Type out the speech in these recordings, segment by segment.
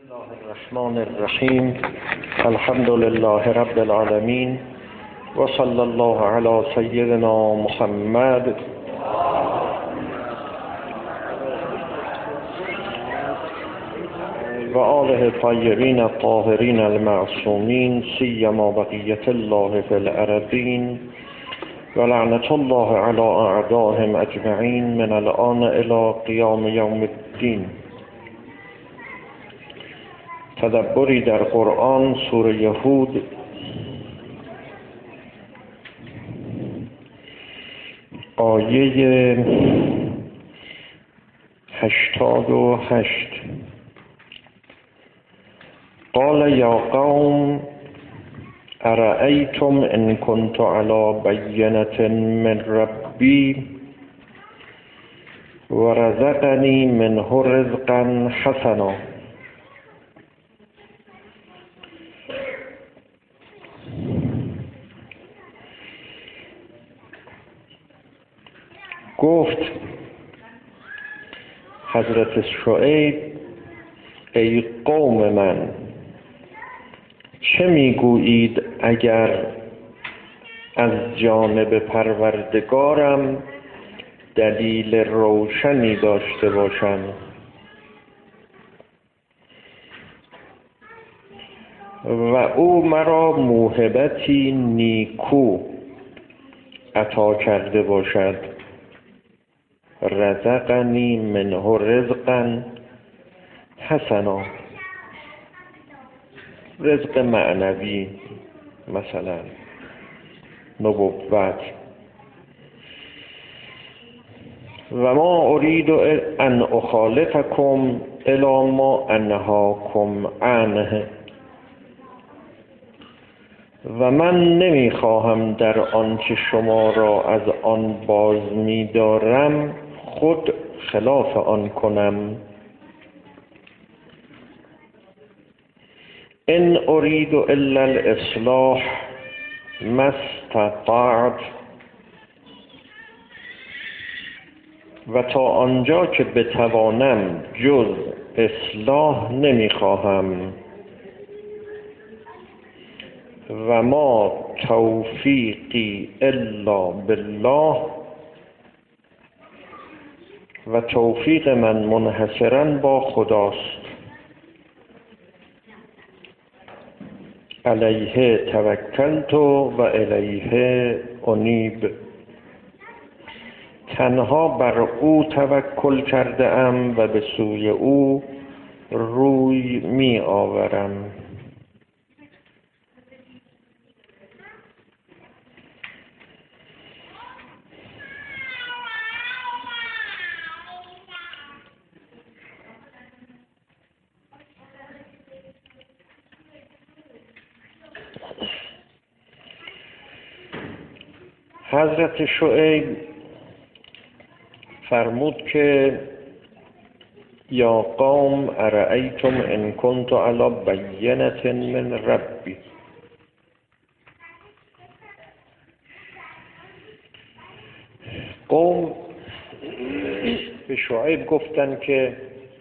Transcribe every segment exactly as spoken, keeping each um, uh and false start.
الله الرحمن الرحیم الحمد لله رب العالمین و صلی الله علی سیدنا محمد و آله الطیبین الطاهرین المعصومین سیما بقیة الله فی الارضین و لعنة الله علی اعدائهم اجمعین من الآن الی قیام یوم الدین. تدبری در قرآن، سوره هود، آیه هشتاد و هشت. قال یا قوم ارأیتم ان كنت على بینة من ربی ورزقنی منه رزقا حسنا. گفت حضرت شعیب ای قوم من، چه میگویید اگر از جانب پروردگارم دلیل روشنی داشته باشم و او مرا موهبتی نیکو عطا کرده باشد. رزقنی منه رزقا حسنا، رزق معنوی، مثلا نبوت. و ما اريد ان اخالفكم الى ما انهاكم عنه، و من نمیخواهم در آنچه شما را از آن باز می‌دارم خود خلاف آن کنم. ان اريد الا الاصلاح ما استطعت، و تا آنجا که بتوانم جز اصلاح نمیخواهم. و ما توفیقی الا بالله، و توفیق من منحصراً با خداست. علیه توکلت و الیه انیب، تنها بر او توکل کرده ام و به سوی او روی می آورم. حضرت شعیب فرمود که یا قوم ارأیتم ان كنت على بینة من ربی. قوم به شعیب گفتن که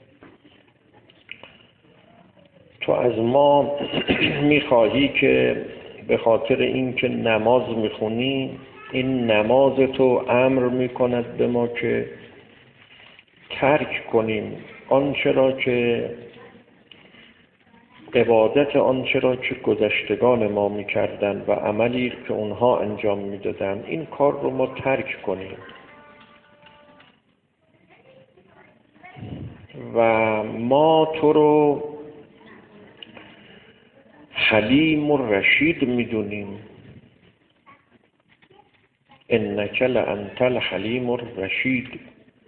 تو از ما میخواهی که به خاطر اینکه نماز میخونی، این نماز تو امر میکند به ما که ترک کنیم آنچه را که عبادت آنچه را که گذشتگان ما میکردن و عملی که اونها انجام میدادن، این کار رو ما ترک کنیم و ما تو رو حلیم و رشید میدونیم. انک لانت الحلیم الرشید.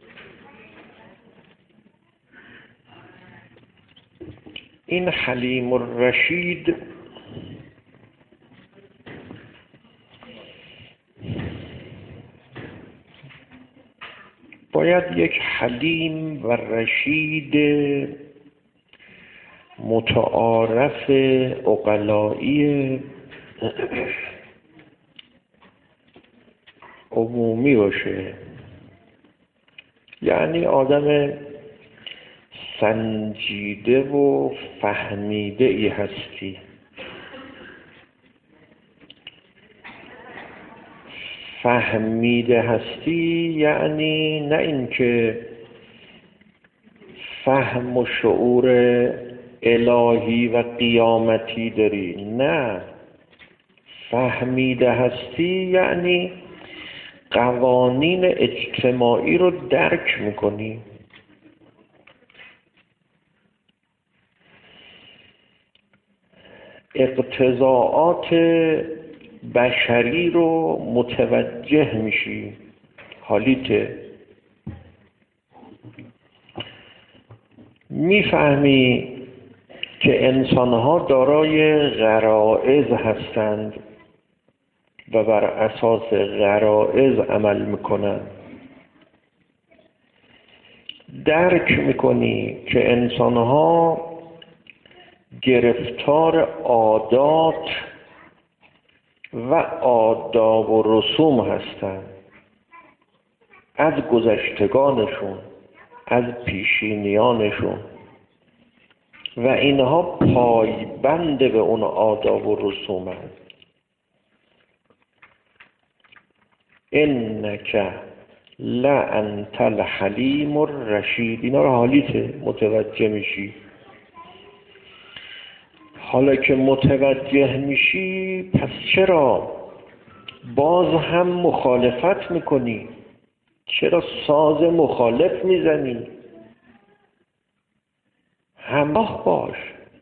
این حلیم الرشید باید یک حلیم و رشید متعارف عقلایی عمومی باشه، یعنی آدم سنجیده و فهمیده ای هستی. فهمیده هستی یعنی نه اینکه فهم و شعور الهی و قیامتی داری، نه، فهمیده هستی یعنی قوانین اجتماعی رو درک میکنی. اقتضاعات بشری رو متوجه میشی. حالیته میفهمی که انسانها دارای غرائز هستند و بر اساس غرائز عمل میکنند. درک میکنی که انسانها گرفتار عادات و آداب و رسوم هستند، از گذشتگانشون، از پیشینیانشون، و اینها پایبند به اون آداب و رسوم هست. انک لانت الحلیم الرشید. اینا رو حالیته متوجه میشی. حالا که متوجه میشی، پس چرا باز هم مخالفت میکنی؟ چرا ساز مخالف میزنی؟ همراه باش.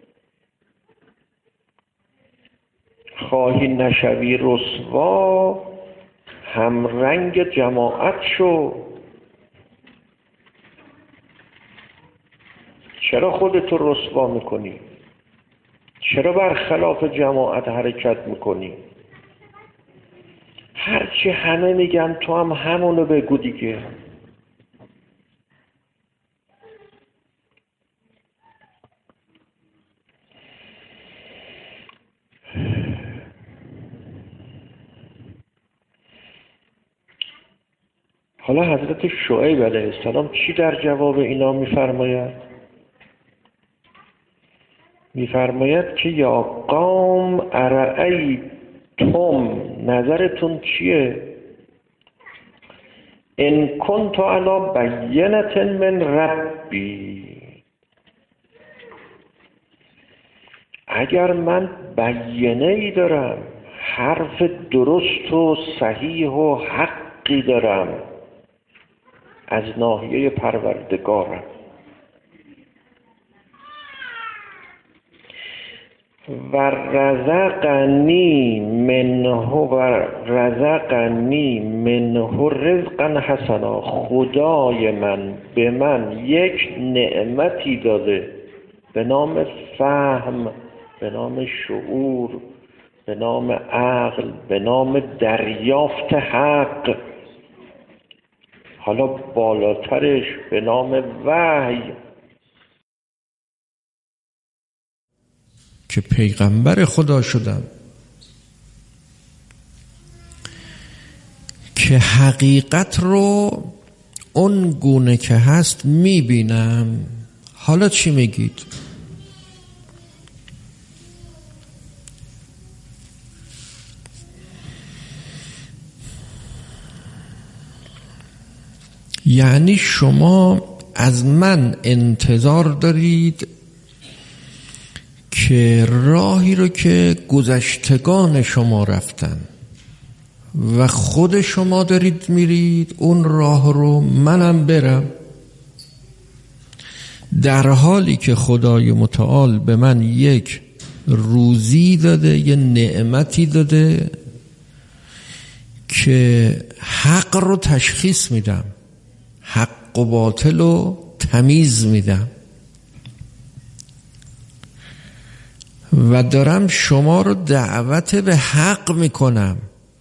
خواهی نشوی رسوا، همرنگ جماعت شو. چرا خودتو رسوا میکنی؟ چرا برخلاف جماعت حرکت میکنی؟ هرچی همه میگن تو هم همونو بگو دیگه. حالا حضرت شعیب علیه السلام چی در جواب اینا میفرماید؟ میفرماید که یا قوم ارأیتم، نظرتون چیه؟ ان کنت علی بینة من ربی، اگر من بینه ای دارم، حرف درست و صحیح و حقی دارم از ناحیه پروردگارم، و رزقنی منه و رزقنی منه رزقا حسنا، خدای من به من یک نعمتی داده به نام فهم، به نام شعور، به نام عقل، به نام دریافت حق، حالا بالاترش به نام وحی، که پیغمبر خدا شدم، که حقیقت رو اون گونه که هست میبینم. حالا چی میگید؟ یعنی شما از من انتظار دارید که راهی رو که گذشتگان شما رفتن و خود شما دارید میرید اون راه رو منم برم، در حالی که خدای متعال به من یک روزی داده، یه نعمتی داده که حق رو تشخیص میدم، حق و باطل رو تمیز میدم، و دارم شما رو دعوت به حق میکنم.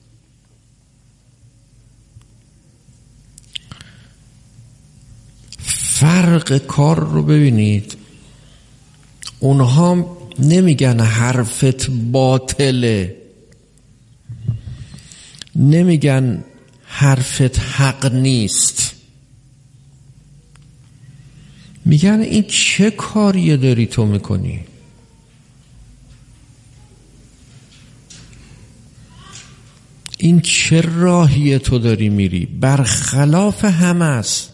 فرق کار رو ببینید. اونها نمیگن حرفت باطله، نمیگن حرفت حق نیست، میگن این چه کاریه داری تو میکنی؟ این چه راهیه تو داری میری؟ برخلاف همه است.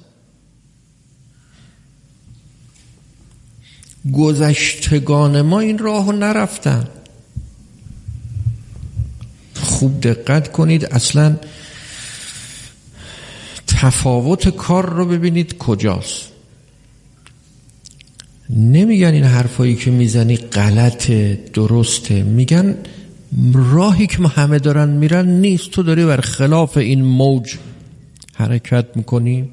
گذشتگان ما این راهو نرفتن. خوب دقت کنید، اصلا تفاوت کار رو ببینید کجاست. نمیگن این حرفایی که میزنی غلطه درسته، میگن راهی که ما همه دارن میرن نیست، تو داری بر خلاف این موج حرکت میکنی.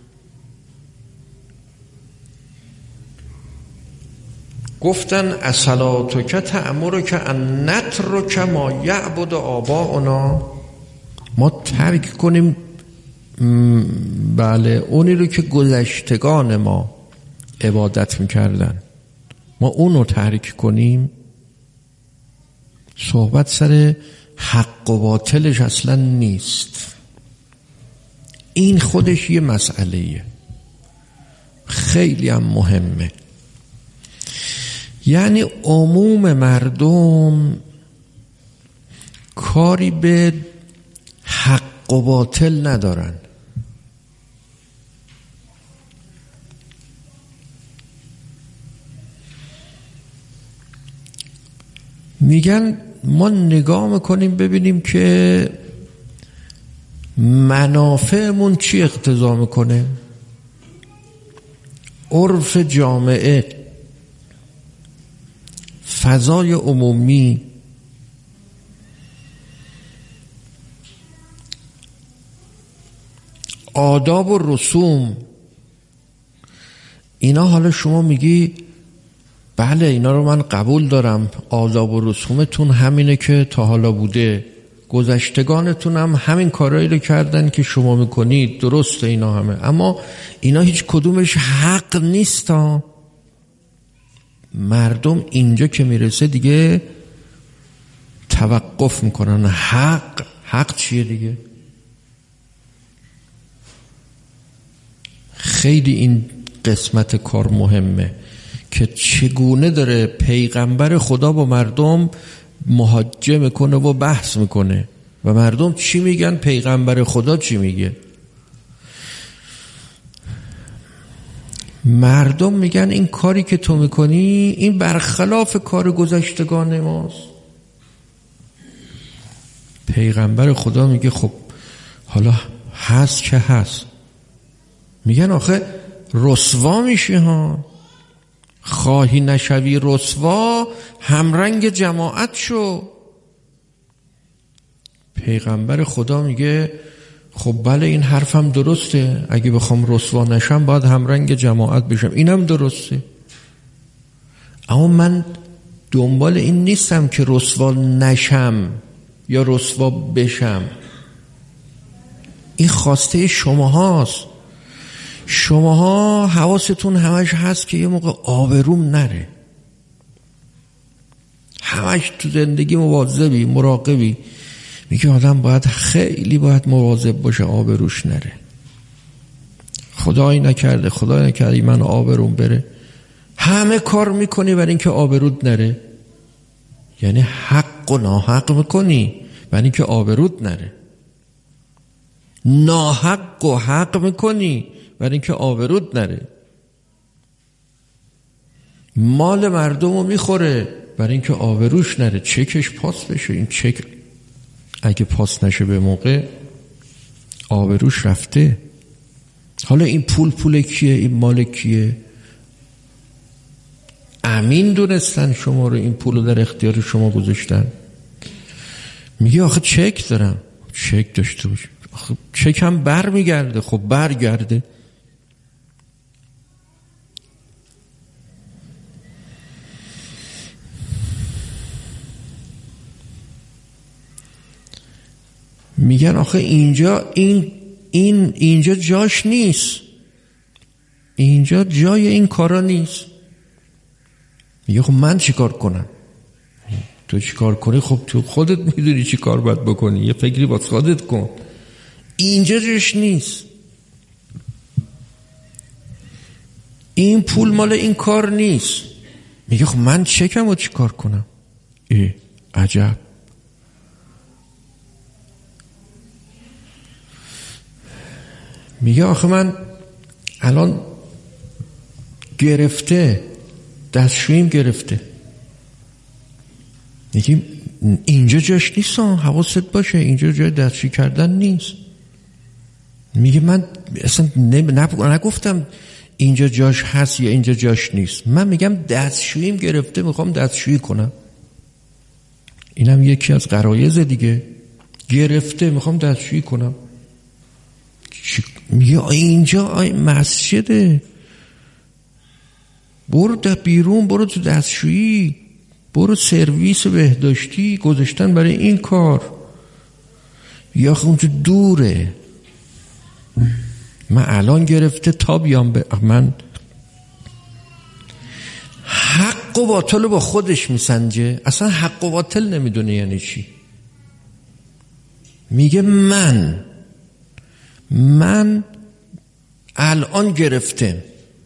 گفتن اصلاتک تأمرک ان نترک ما یعبد آباؤنا، ما ترک کنیم بله اونی رو که گذشتگان ما عبادت میکردن، ما اونو ترک کنیم. صحبت سر حق و باطلش اصلا نیست، این خودش یه مسئله‌ایه خیلی هم مهمه. یعنی عموم مردم کاری به حق و باطل ندارن. میگن ما نگاه میکنیم ببینیم که منافعمون چی اقتضا میکنه. عرف جامعه، فضای عمومی، آداب و رسوم، اینا حالا شما میگی بله اینا رو من قبول دارم، آداب و رسومتون همینه که تا حالا بوده، گذشتگانتون هم همین کارهایی رو کردن که شما میکنید، درسته اینا همه، اما اینا هیچ کدومش حق نیست ها. مردم اینجا که میرسه دیگه توقف میکنن. حق حق چیه دیگه؟ خیلی این قسمت کار مهمه که چگونه داره پیغمبر خدا با مردم محاجه میکنه و بحث میکنه و مردم چی میگن، پیغمبر خدا چی میگه. مردم میگن این کاری که تو میکنی این برخلاف کار گذشتگان ماست. پیغمبر خدا میگه خب حالا هست که هست. میگن آخه رسوا میشی ها، خواهی نشوی رسوا همرنگ جماعت شو. پیغمبر خدا میگه خب بله این حرفم درسته، اگه بخوام رسوا نشم باید همرنگ جماعت بشم، اینم درسته، اما من دنبال این نیستم که رسوا نشم یا رسوا بشم. این خواسته شما هاست. شماها حواستون همش هست که یه موقع آبروم نره، همش تو زندگی مواظبی مراقبی. میگه آدم باید خیلی باید مواظب باشه آبروش نره. خدایی نکرده خدایی نکرده من آبروم بره، همه کار میکنی برای اینکه آبرود نره. یعنی حق و ناحق میکنی برای اینکه آبرود نره، ناحق و حق میکنی برای اینکه آبرود نره. مال مردم رو میخوره برای اینکه آبروش نره، چکش پاس بشه. این چک اگه پاس نشه به موقع آبروش رفته. حالا این پول پول کیه؟ این مال کیه؟ امین دونستن شما رو، این پول رو در اختیار شما گذاشتن. میگه آخه چک دارم. چک داشته باشه، آخه چک هم بر میگرده. خب برگرده. میگن آخه اینجا این این اینجا جاش نیست، اینجا جای این کارا نیست. میگه خب من چی کار کنم؟ تو چی کار کنی؟ خب تو خودت میدونی چی کار باید بکنی، یه فکری باید خودت کن. اینجا جاش نیست. این پول مال این کار نیست. میگه خب من چکم رو چی کار کنم؟ ای عجب. میگه آخه من الان گرفته، دستشوییم گرفته. میگیم اینجا جاش نیست، حواست باشه اینجا جای دستشویی کردن نیست. میگه من اصلا نگفتم اینجا جاش هست یا اینجا جاش نیست، من میگم دستشوییم گرفته، میخوام دستشویی کنم. اینم یکی از غرایز دیگه، گرفته میخوام دستشویی کنم. میگه اینجا مسجده، برو در بیرون، برو تو دستشویی، برو سرویس بهداشتی گذاشتن برای این کار، یا خون تو دوره. من الان گرفته تا بیام به من حق و باطل با خودش میسنجه، اصلا حق و باطل نمیدونه یعنی چی. میگه من من الان گرفته،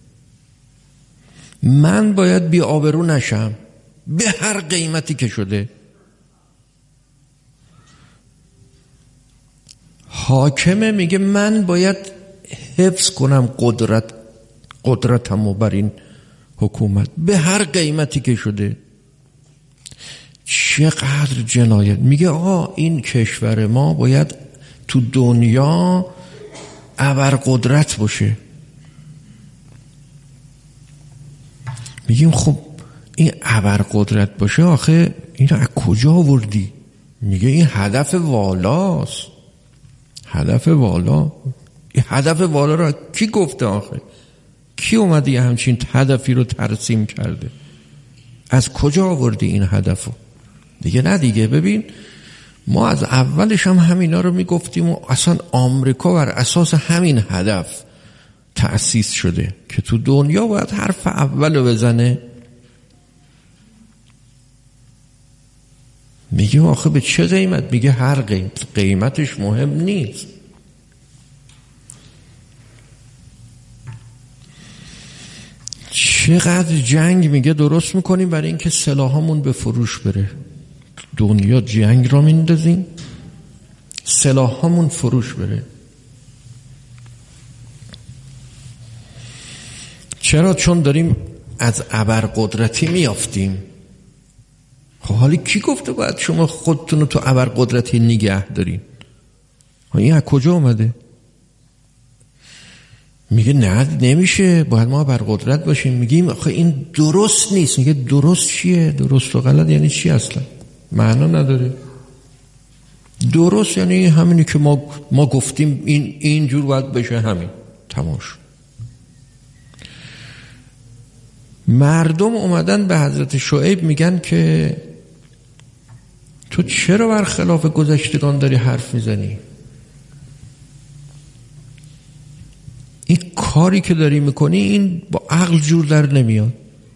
من باید بی آبرو نشم به هر قیمتی که شده. حاکمه میگه من باید حفظ کنم قدرت قدرتمو بر این حکومت به هر قیمتی که شده. چقدر جنایت. میگه آقا این کشور ما باید تو دنیا ابرقدرت باشه. میگیم خب این ابرقدرت باشه، آخه اینو از کجا آوردی؟ میگه این هدف والاست، هدف والا. این هدف والا رو کی گفته آخه؟ کی اومده یه همچین هدفی رو ترسیم کرده؟ از کجا آوردی این هدفو؟ دیگه نه دیگه. ببین ما از اولش هم همینا رو میگفتیم و اصلا آمریکا بر اساس همین هدف تأسیس شده که تو دنیا باید حرف اولو بزنه. میگه آخه به چه قیمت؟ میگه هر قیمت. قیمتش مهم نیست. چقدر جنگ میگه درست میکنیم برای اینکه سلاحامون به فروش بره. دنیا جنگ را میندازیم سلاحامون فروش بره. چرا؟ چون داریم از ابرقدرتی میافتیم. خب حالا کی گفته باید شما خودتون رو تو ابرقدرتی نگه دارین؟ این از کجا اومده؟ میگه نه نمیشه، باید ما ابرقدرت باشیم. میگیم آخه این درست نیست. میگه درست چیه؟ درست و غلط یعنی چی؟ اصلا معنا نداره. درست یعنی همینی که ما ما گفتیم این اینجور باید بشه، همین تمام شد. مردم اومدن به حضرت شعیب میگن که تو چرا بر خلاف گذشتگان داری حرف میزنی؟ این کاری که داری میکنی این با عقل جور در نمیاد.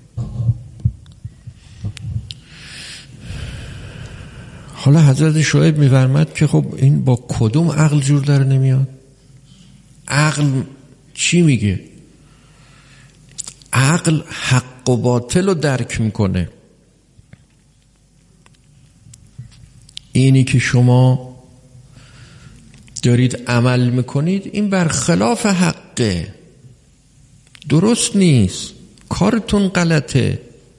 حالا حضرت شعیب میفرماد که خب این با کدوم عقل جور در نمیاد؟ عقل چی میگه؟ عقل حق و باطل رو درک میکنه. اینی که شما دارید عمل میکنید این برخلاف حقه، درست نیست، کارتون غلطه.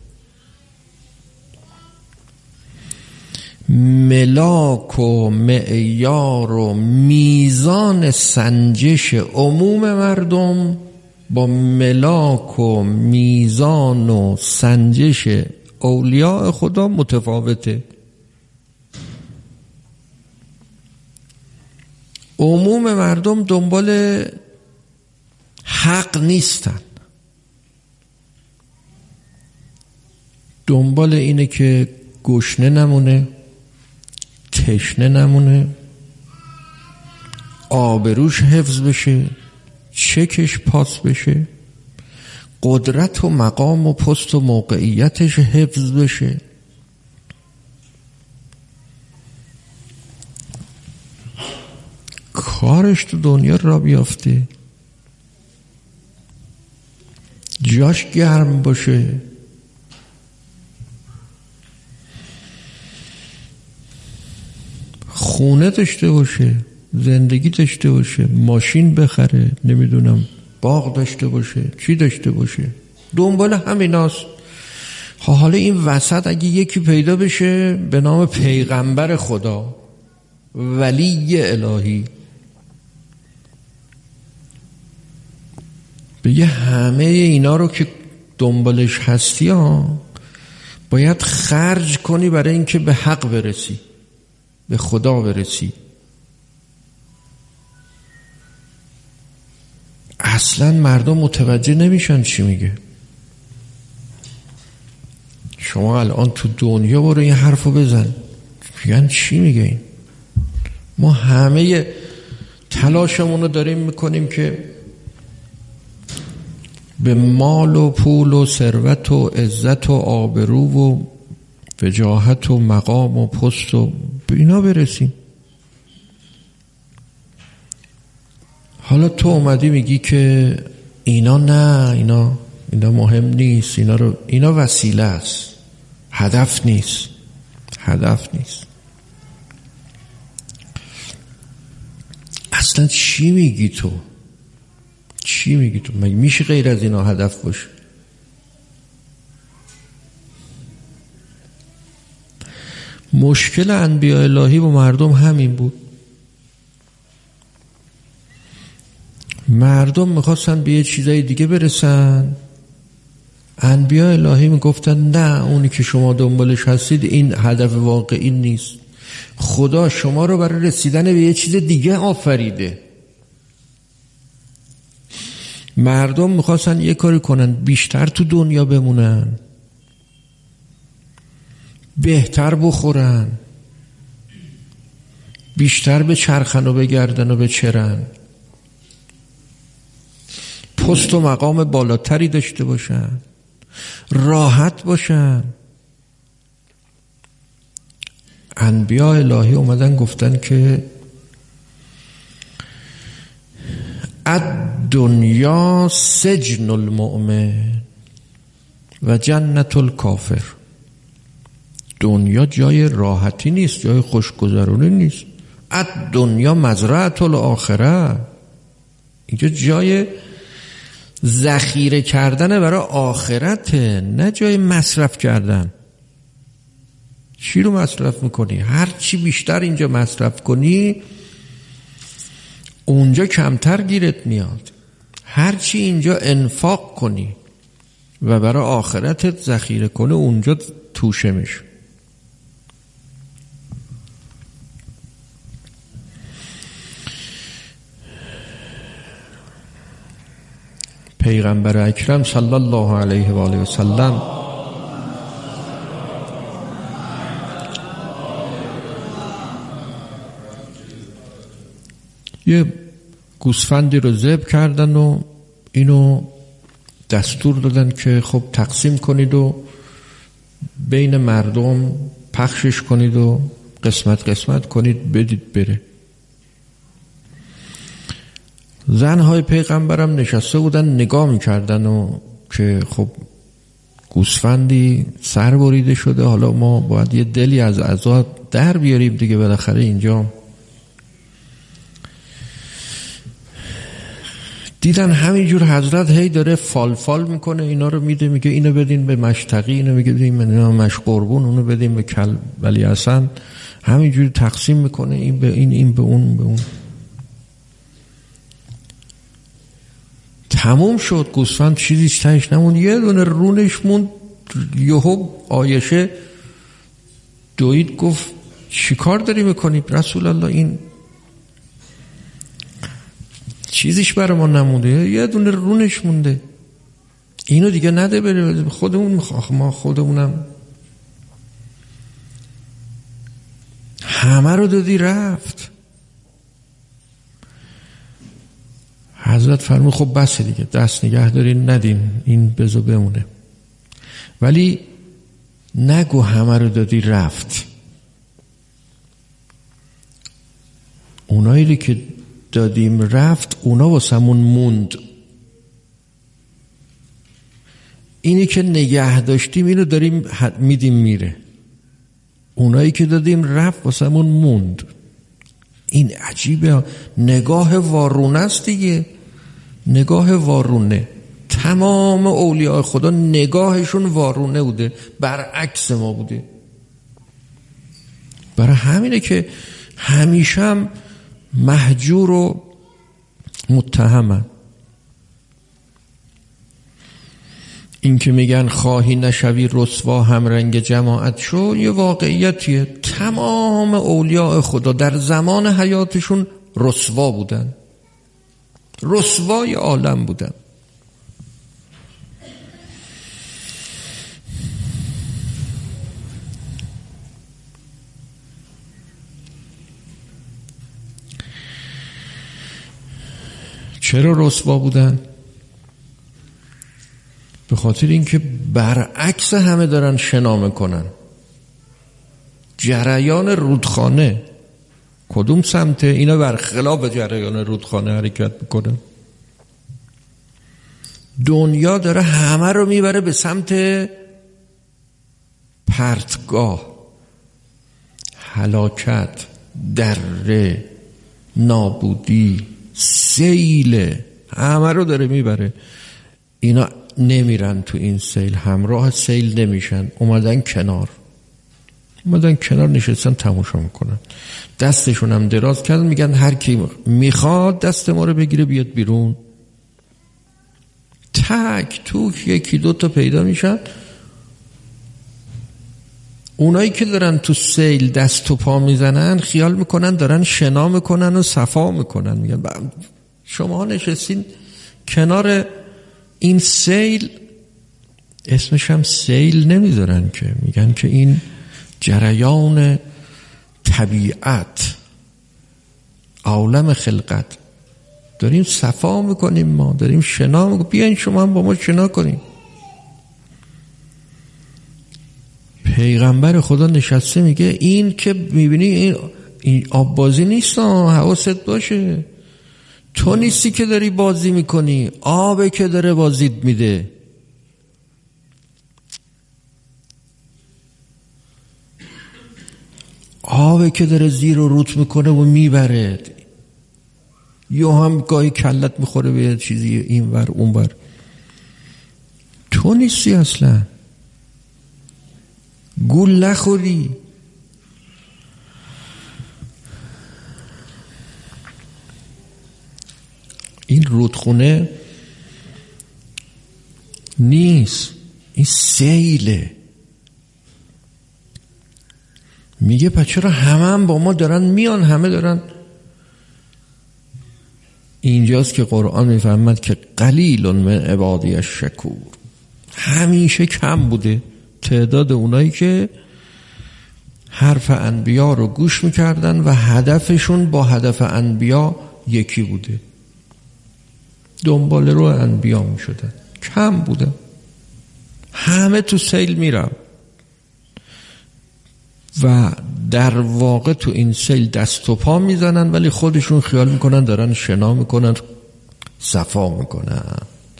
ملاک و معیار و میزان سنجش عموم مردم با ملاک و میزان و سنجش اولیاء خدا متفاوته. عموم مردم دنبال حق نیستن، دنبال اینه که گشنه نمونه، تشنه نمونه، آبروش حفظ بشه، چکش پاس بشه، قدرت و مقام و پست و موقعیتش حفظ بشه. کارش تو دنیا را بیافته. جاش گرم باشه، خونه داشته باشه، زندگی داشته باشه، ماشین بخره، نمیدونم باغ داشته باشه، چی داشته باشه، دنبال همیناست. حالا این وسط اگه یکی پیدا بشه به نام پیغمبر خدا، ولی الهی، بگه همه اینا رو که دنبالش هستی ها باید خرج کنی برای اینکه به حق برسی، به خدا برسی. اصلا مردم متوجه نمیشن چی میگه. شما الان تو دنیا برو این حرفو بزن، میگن چی میگه این؟ ما همه تلاشمون رو داریم میکنیم که به مال و پول و ثروت و عزت و آبرو و وجاهت و مقام و پست و به اینا برسیم. حالا تو اومدی میگی که اینا نه، اینا اینا مهم نیست، اینا رو اینا وسیله است، هدف نیست، هدف نیست. اصلا چی میگی تو؟ چی میگی تو؟ مگه میشه غیر از اینا هدف باشه؟ مشکل انبیاء الهی با مردم همین بود. مردم میخواستن به یه چیزای دیگه برسن، انبیاء الهی میگفتن نه، اونی که شما دنبالش هستید این هدف واقعی نیست، خدا شما رو برای رسیدن به یه چیز دیگه آفریده. مردم میخواستن یه کاری کنن بیشتر تو دنیا بمونن، بهتر بخورن، بیشتر به چرخن و بگردن و بچرن، پست و مقام بالاتری داشته باشن، راحت باشن. انبیاء الهی اومدن گفتن که الدنیا سجن المؤمن و جنت الکافر. دنیا جای راحتی نیست، جای خوشگذرونی نیست. الدنیا مزرعة الاخره، اینجا جای ذخیره کردن برای آخرته، نه جای مصرف کردن. چی رو مصرف میکنی؟ هر چی بیشتر اینجا مصرف کنی اونجا کمتر گیرت میاد. هر چی اینجا انفاق کنی و برای آخرتت ذخیره کنی اونجا توشه میشه. پیغمبر اکرم صلی الله علیه و آله و سلم یه گوسفندی رو ذبح کردن و اینو دستور دادن که خب تقسیم کنید و بین مردم پخشش کنید و قسمت قسمت کنید بدید بره. زنهای پیغمبرم نشسته بودن نگاه میکردن و که خب گوسفندی سر بریده شده، حالا ما باید یه دلی از عزا در بیاریم دیگه، بالاخره اینجا. دیدن همینجور حضرت هی داره فال فال میکنه، اینا رو میده، میگه اینو بدین به مشتقی، اینو میگه بدین به مش قربون، اونو بدین به کل ولی حسن، همینجور تقسیم میکنه، این به این، این به اون، به اون. تموم شد گوسفند، چیزی تهش نمون، یه دونه رونش موند. یهو عایشه دوید گفت چی کار داری میکنی رسول الله؟ این چیزیش برای ما نمونده، یه دونه رونش مونده، اینو دیگه نده بره، خودمون میخواه، ما خودمونم همه رو دادی رفت. حضرت فرمود خب بس دیگه، دست نگه دارین ندین، این بزو بمونه، ولی نگو همه رو دادی رفت. اونایی که دادیم رفت اونا واسمون موند. اینی که نگه داشتیم اینو داریم میدیم میره، اونایی که دادیم رفت واسمون موند. این عجیبه، نگاه وارونه است دیگه، نگاه وارونه. تمام اولیاء خدا نگاهشون وارونه بوده، برعکس ما بوده. برای همینه که همیشه هم مهجور و متهمن. این که میگن خواهی نشوی رسوا هم رنگ جماعت شو، یه واقعیتیه. تمام اولیاء خدا در زمان حیاتشون رسوا بودن، رسوای عالم بودن. چرا رسوا بودن؟ به خاطر اینکه برعکس همه دارن شنا میکنن. جریان رودخانه کدوم سمته؟ اینا برخلاف جریان رودخانه حرکت میکنن. دنیا داره همه رو میبره به سمت پرتگاه، هلاکت، دره، نابودی، سیل، همه رو داره میبره. اینا نمیرن تو این سیل، همراه سیل نمیشن، اومدن کنار، اومدن کنار نشستن تماشا میکنن. دستشون هم دراز کردن، میگن هر کی میخواد دست ما رو بگیره بیاد بیرون. تک توک یکی دو تا پیدا میشن. اونایی که دارن تو سیل دست و پا میزنن خیال میکنن دارن شنا میکنن و صفا میکنن. میگن شما نشستین کنار این سیل، اسمش هم سیل نمیذارن که، میگن که این جریان طبیعت، عالم خلقت، داریم صفا میکنیم، ما داریم شنا میکنیم، بیاین شما هم با ما شنا کنیم. پیغمبر خدا نشسته میگه این که میبینی این, این آب بازی نیست، حواست باشه، تو نیستی که داری بازی میکنی، آبه که داره بازیت میده. آبه که داره زیر و روت میکنه و میبره. یا هم گاهی کلت میخوره به چیزی این ور اون ور، تو نیستی اصلا، گول نخوری. این رودخونه نیست، این سیله. میگه پس چرا همه هم با ما دارن میان، همه دارن. اینجاست که قرآن میفهمد که قلیل من عبادی الشکور، همیشه کم بوده تعداد اونایی که حرف انبیا رو گوش میکردن و هدفشون با هدف انبیا یکی بوده، دنبال رو انبیا میشدن. کم بوده، همه تو سیل میرن و در واقع تو این سیل دست و پا میزنن، ولی خودشون خیال میکنن دارن شنا میکنن، صفا میکنن.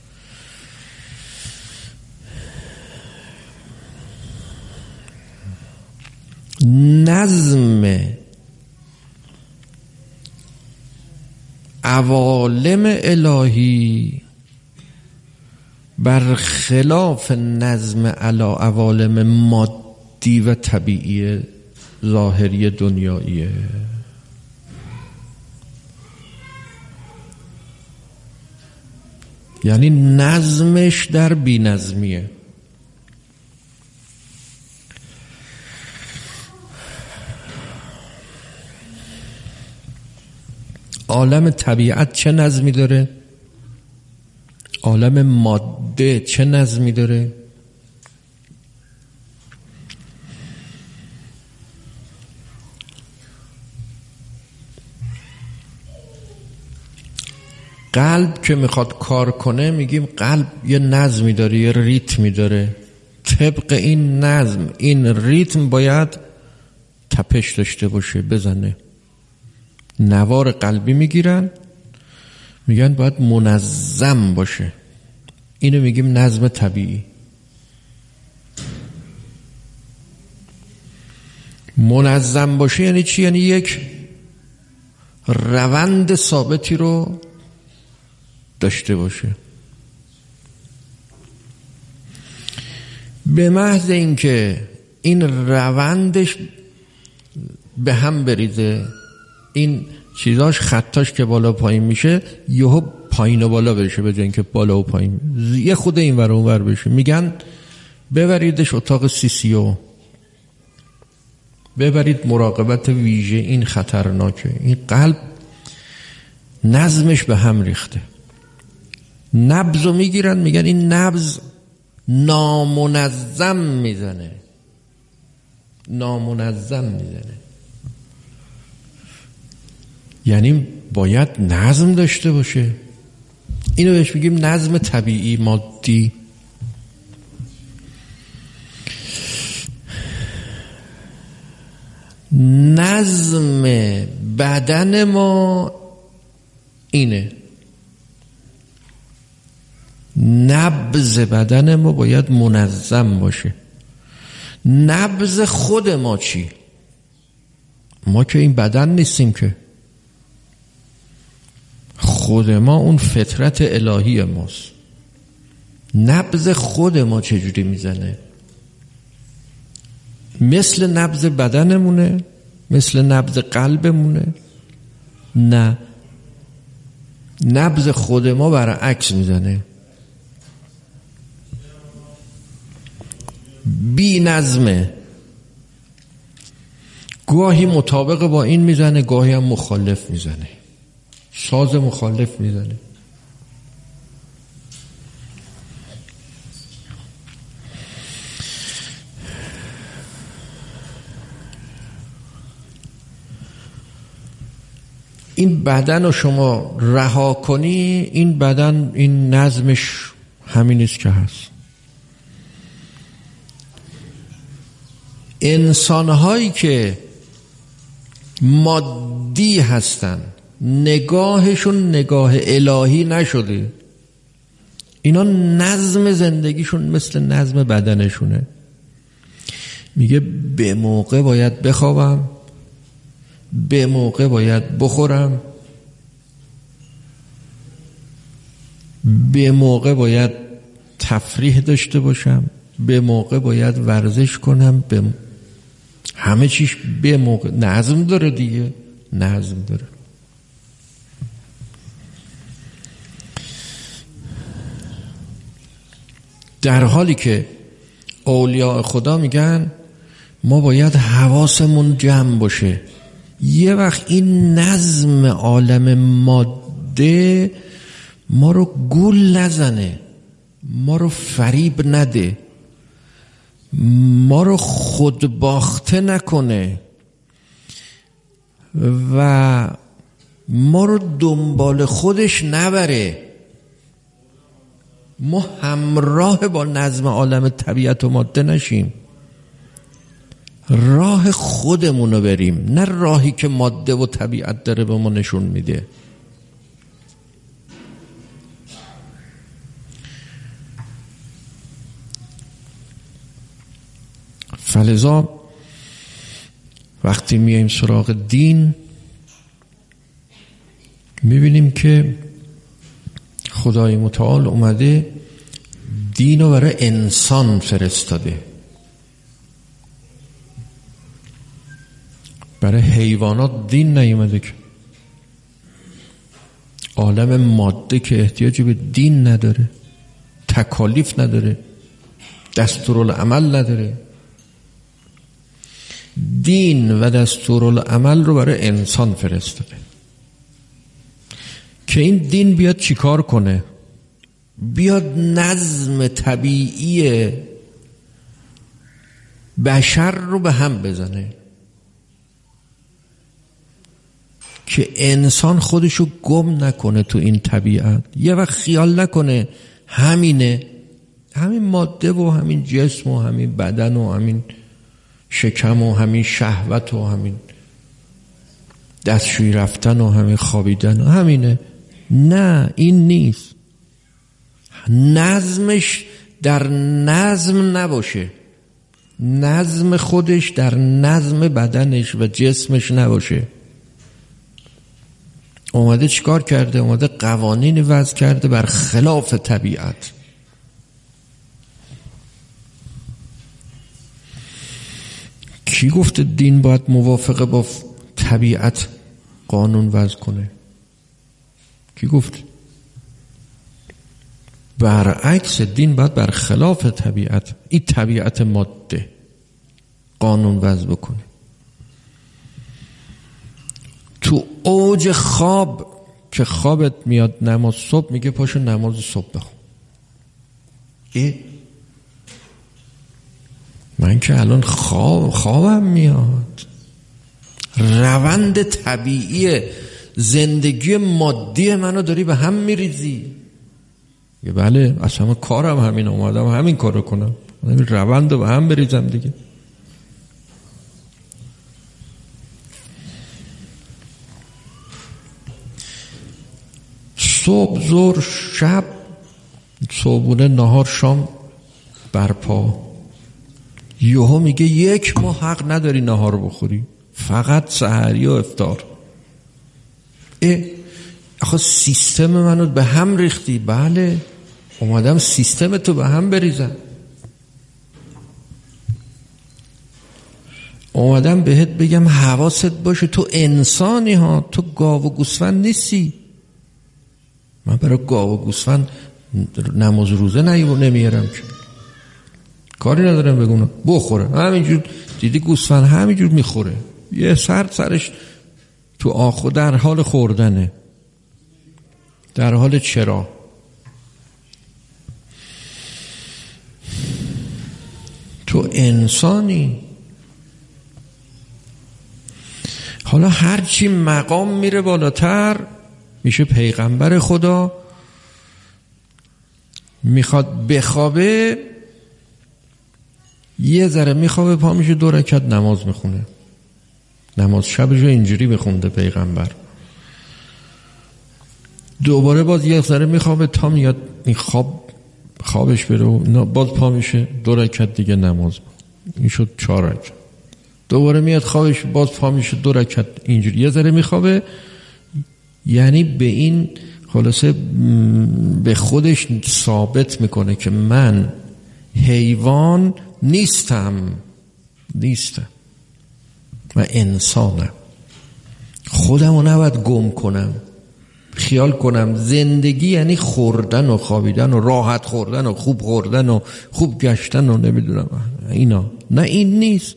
نظم عوالم الهی برخلاف نظم علا عوالم مادی و طبیعی ظاهری دنیاییه. یعنی نظمش در بی نظمیه. عالم طبیعت چه نظمی داره؟ عالم ماده چه نظمی داره؟ قلب که میخواد کار کنه میگیم قلب یه نظمی داره، یه ریتمی داره. طبق این نظم، این ریتم باید تپش داشته باشه، بزنه. نوار قلبی میگیرن، میگن باید منظم باشه. اینو میگیم نظم طبیعی. منظم باشه یعنی چی؟ یعنی یک روند ثابتی رو داشته باشه. به محض اینکه این روندش به هم بریزه، این چیزاش خطاش که بالا پایین میشه یهو پایین و بالا بشه به جای اینکه بالا و پایین یه خود این ور اون ور بشه، میگن ببریدش اتاق سی سی او، ببرید مراقبت ویژه، این خطرناکه. این قلب نظمش به هم ریخته. نبضو میگیرن میگن این نبض نامنظم میزنه، نامنظم میزنه. یعنی باید نظم داشته باشه. اینو بهش میگیم نظم طبیعی مادی. نظم بدن ما اینه، نبض بدن ما باید منظم باشه. نبض خود ما چی؟ ما که این بدن نیستیم که، خود ما اون فطرت الهی ماست. نبض خود ما چجوری میزنه؟ مثل نبض بدنمونه؟ مثل نبض قلبمونه؟ نه، نبض خود ما برعکس میزنه، بی نظمه. گاهی مطابق با این میزنه، گاهی هم مخالف میزنه، ساز مخالف میزنه. این بدن رو شما رها کنی، این بدن این نظمش همین است که هست. انسان‌هایی که مادی هستن، نگاهشون نگاه الهی نشده، اینا نظم زندگیشون مثل نظم بدنشونه. میگه به موقع باید بخوابم، به موقع باید بخورم، به موقع باید تفریح داشته باشم، به موقع باید ورزش کنم، به همه چیش به موقع. نظم داره دیگه، نظم داره. در حالی که اولیاء خدا میگن ما باید حواسمون جمع باشه. یه وقت این نظم عالم ماده ما رو گول نزنه، ما رو فریب نده، ما رو خود باخته نکنه و ما رو دنبال خودش نبره. ما همراه با نظم عالم طبیعت و ماده نشیم، راه خودمونو بریم، نه راهی که ماده و طبیعت داره به ما نشون میده. فلذا وقتی میایم سراغ دین میبینیم که خدای متعال اومده دین رو برای انسان فرستاده، برای حیوانات دین نیومده که. عالم ماده که احتیاجی به دین نداره، تکالیف نداره، دستورالعمل نداره. دین و دستورالعمل رو برای انسان فرستاده که این دین بیاد چیکار کنه؟ بیاد نظم طبیعی بشر رو به هم بزنه که انسان خودشو گم نکنه تو این طبیعت. یه وقت خیال نکنه همینه، همین ماده و همین جسم و همین بدن و همین شکم و همین شهوت و همین دستشویی رفتن و همین خوابیدن و همینه. نه، این نیست. نظمش در نظم نباشه، نظم خودش در نظم بدنش و جسمش نباشه. اومده چیکار کرده؟ اومده قوانین وضع کرده بر خلاف طبیعت. کی گفته دین باید موافقه با طبیعت قانون وضع کنه؟ کی گفته؟ برعکس، دین باید بر خلاف طبیعت، این طبیعت ماده، قانون وضع بکنه. تو اوج خواب که خوابت میاد نماز صبح، میگه پاشو نماز صبح بخون. ای من که الان خواب خوابم میاد. روند طبیعی زندگی مادی منو داری به هم میریزی. یه بله، اصلا کارم همین، اومدم همین کارو کنم، همین روند رو به هم بریزم دیگه. صبح، ظهر، شب، صبحونه، نهار، شام برپا. یهو میگه یک ماه حق نداری نهار بخوری، فقط سحری و افطار. اه آخه سیستم منو به هم ریختی. بله، اومدم سیستم تو به هم بریزم. اومدم بهت بگم حواست باشه، تو انسانی ها، تو گاو و گوسفند نیستی. من برای گاو و گوسفند نماز روزه نمیارم که، کاری ندارم بگونم بخوره. همینجور دیدی گوسفند همینجور میخوره، یه سر سرش تو آخو در حال خوردنه، در حال چرا. تو انسانی. حالا هرچی مقام میره بالاتر میشه پیغمبر خدا، میخواد بخوابه یه ذره میخوابه، پا میشه دو رکعت نماز میخونه. نماز شبشو اینجوری میخونده پیغمبر. دوباره باز یه ذره میخوابه تا میاد این خواب خوابش بره، باز پا میشه دو رکعت دیگه نماز. این شد چهار رکعت. دوباره میاد خوابش، باز پا میشه دو رکعت. اینجوری یه ذره میخوابه. یعنی به این خلاصه به خودش ثابت میکنه که من حیوان نیستم، نیستم و انسانم. خودمو نباید گم کنم، خیال کنم زندگی یعنی خوردن و خوابیدن و راحت خوردن و خوب خوردن و خوب گشتن و نمیدونم اینا. نه، این نیست.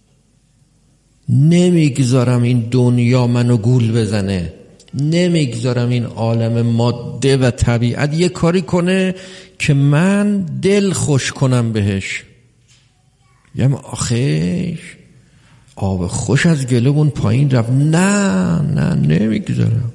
نمیگذارم این دنیا منو گول بزنه، نمیگذارم این عالم ماده و طبیعت یه کاری کنه که من دل خوش کنم بهش. یم آخیش آب خوش از گلومون پایین رفت. نه نه نمیگذارم،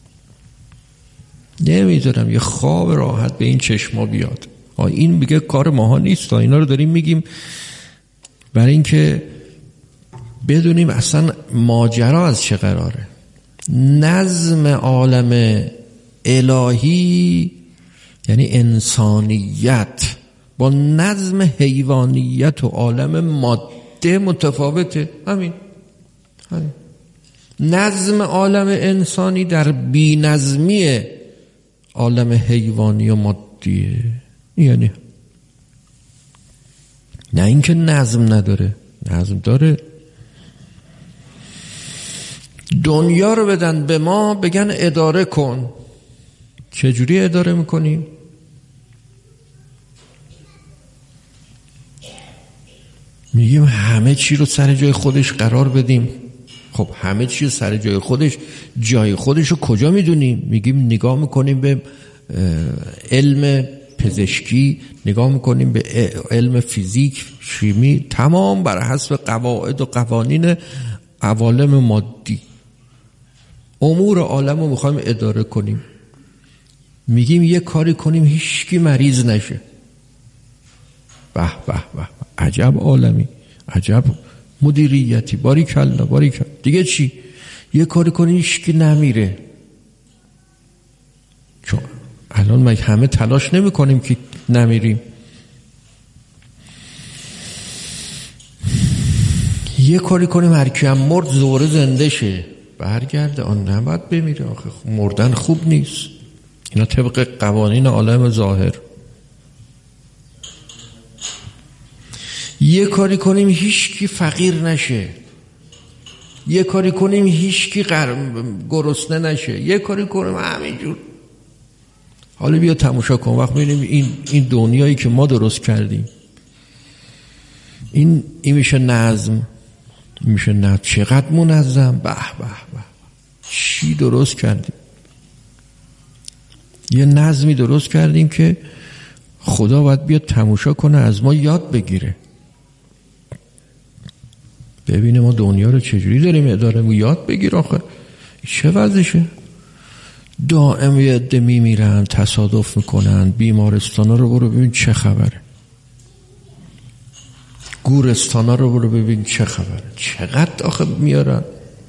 نمیذارم یه خواب راحت به این چشما بیاد. این میگه کار ماها نیست. اینا رو داریم میگیم برای اینکه بدونیم اصلا ماجرا از چه قراره. نظم عالم الهی یعنی انسانیت با نظم حیوانیت و عالم ماده متفاوته. همین همین نظم عالم انسانی در بی نظمی عالم حیوانی و مادیه. یعنی نه اینکه نظم نداره، نظم داره. دنیا رو بدن به ما، بگن اداره کن. چجوری اداره میکنیم؟ میگیم همه چی رو سر جای خودش قرار بدیم. خب همه چی رو سر جای خودش، جای خودش رو کجا میدونیم؟ میگیم نگاه میکنیم به علم پزشکی، نگاه میکنیم به علم فیزیک، شیمی، تمام بر حسب قواعد و قوانین عوالم مادی. امور عالم رو میخوایم اداره کنیم. میگیم یه کاری کنیم هیچکی مریض نشه. به به به، عجب عالمی، عجب مدیریتی، باریکلا باریکلا. دیگه چی؟ یه کاری کنیم هیچکی نمیره. چون الان ما همه تلاش نمی کنیم که نمیریم. یه کاری کنیم هر کی هم مرد زوره زنده شه، برگرده. آن نباید بمیره آخه، مردن خوب نیست. اینا طبق قوانین عالم ظاهر. یه کاری کنیم هیچ کی فقیر نشه، یه کاری کنیم هیچ کی گرسنه نشه، یه کاری کنیم همینجور. حالا بیا تماشا کن وقت می‌بینیم این این دنیایی که ما درست کردیم، این این میشه نظم، میشه نه چقدر منظم، به به به چی درست کردیم. یه نظمی درست کردیم که خدا باید بیاد تماشا کنه، از ما یاد بگیره، ببینه ما دنیا رو چجوری داریم اداره می، یاد بگیر. آخه چه وضعشه؟ دائم یه عده میمیرن، تصادف میکنن، بیمارستانا رو برو ببین چه خبره، گورستانا رو برو ببین چه خبره، چقدر آخه میارن.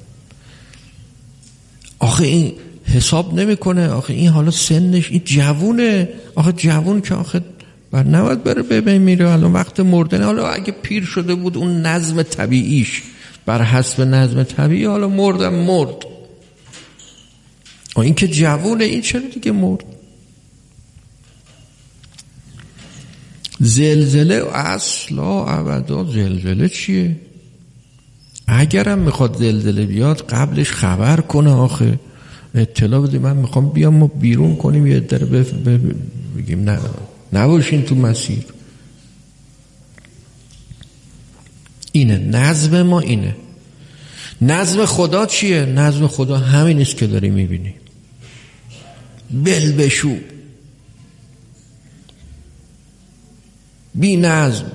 آخه این حساب نمیکنه، آخه این حالا سنش، این جوونه، آخه جوون که آخه بر نباید بره ببین میره، الان وقت مردن. حالا اگه پیر شده بود اون نظم طبیعیش بر حسب نظم طبیعی، حالا مردم مرد. این که جوونه، این چرا دیگه مرد؟ زلزله اصلا ابدا، زلزله چیه؟ اگرم میخواد زلزله بیاد قبلش خبر کنه، آخه اطلاع بده من میخوام بیام ما بیرون کنیم، یه در بگیم نه نباشین تو مسیر. اینه نظم ما، اینه نظم خدا. چیه نظم خدا؟ همین است که داری میبینی، بل بشو، بی نظم.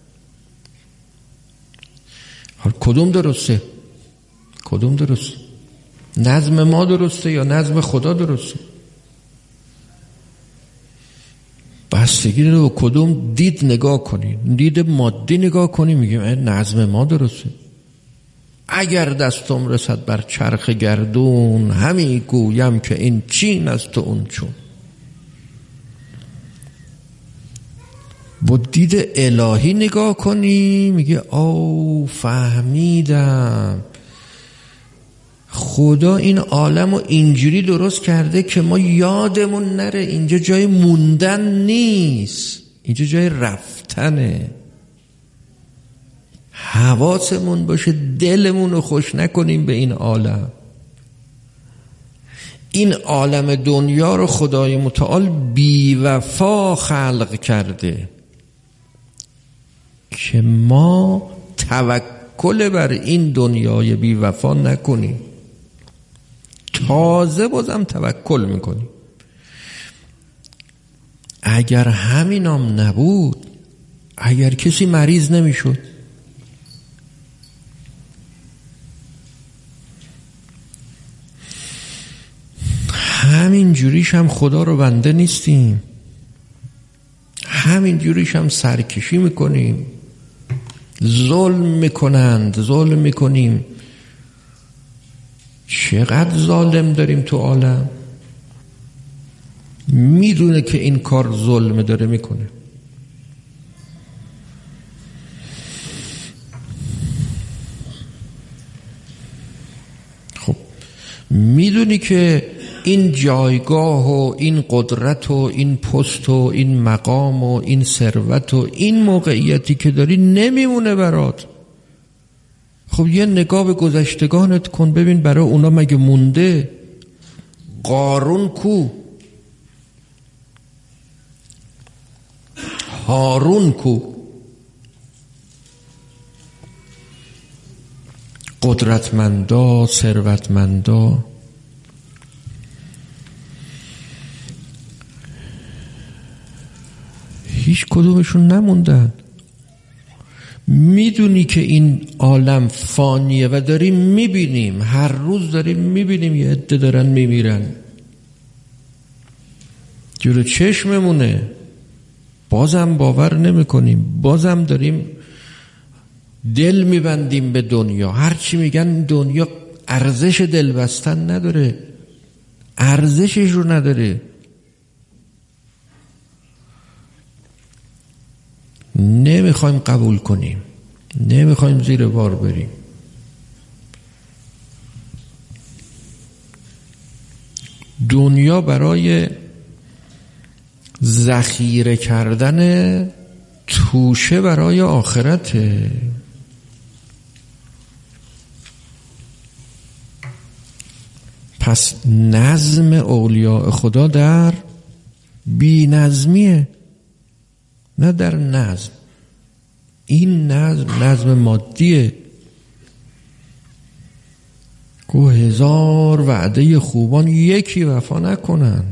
حال کدوم درسته؟ کدوم درسته؟ نظم ما درسته یا نظم خدا درسته؟ بستگی رو کدوم دید نگاه کنی. دید مادی نگاه کنی میگیم نظم ما درسته. اگر دستم رسد بر چرخ گردون، همی گویم که این چین است و اون چون. با دید الهی نگاه کنی میگه او فهمیدم خدا این عالم رو اینجوری درست کرده که ما یادمون نره اینجا جای موندن نیست، اینجا جای رفتنه. حواسمون باشه دلمون رو خوش نکنیم به این عالم. این عالم دنیا رو خدای متعال بی وفا خلق کرده که ما توکل بر این دنیای بی وفا نکنیم، تازه بازم توکل میکنیم. اگر همینام نبود، اگر کسی مریض نمیشد، همین جوریش هم خدا رو بنده نیستیم، همین جوریش هم سرکشی میکنیم، ظلم میکنند، ظلم میکنیم. چقدر ظالم داریم تو عالم، میدونه که این کار ظلم داره میکنه. خب میدونی که این جایگاه و این قدرت و این پست و این مقام و این ثروت و این موقعیتی که داری نمیمونه برات. خب یه نگاه به گذشتگانت کن ببین برای اونا مگه مونده؟ قارون کو؟ هارون کو؟ قدرتمندا، ثروتمندا، هیچ کدومشون نموندن. میدونی که این عالم فانیه و داریم میبینیم، هر روز داریم میبینیم یه عده دارن میمیرن، جلو چشممونه، بازم باور نمی کنیم، بازم داریم دل میبندیم به دنیا. هرچی میگن دنیا ارزش دل بستن نداره، ارزشش رو نداره. نمیخوایم قبول کنیم، نمیخوایم زیر بار بریم. دنیا برای ذخیره کردن توشه برای آخرته. پس نظم اولیاء خدا در بی نظمیه، نه در نظم. این نظم نظم مادیه. کو هزار وعده خوبان یکی وفا نکنن.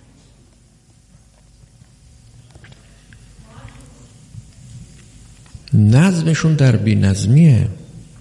نظمشون در بی نظمیه.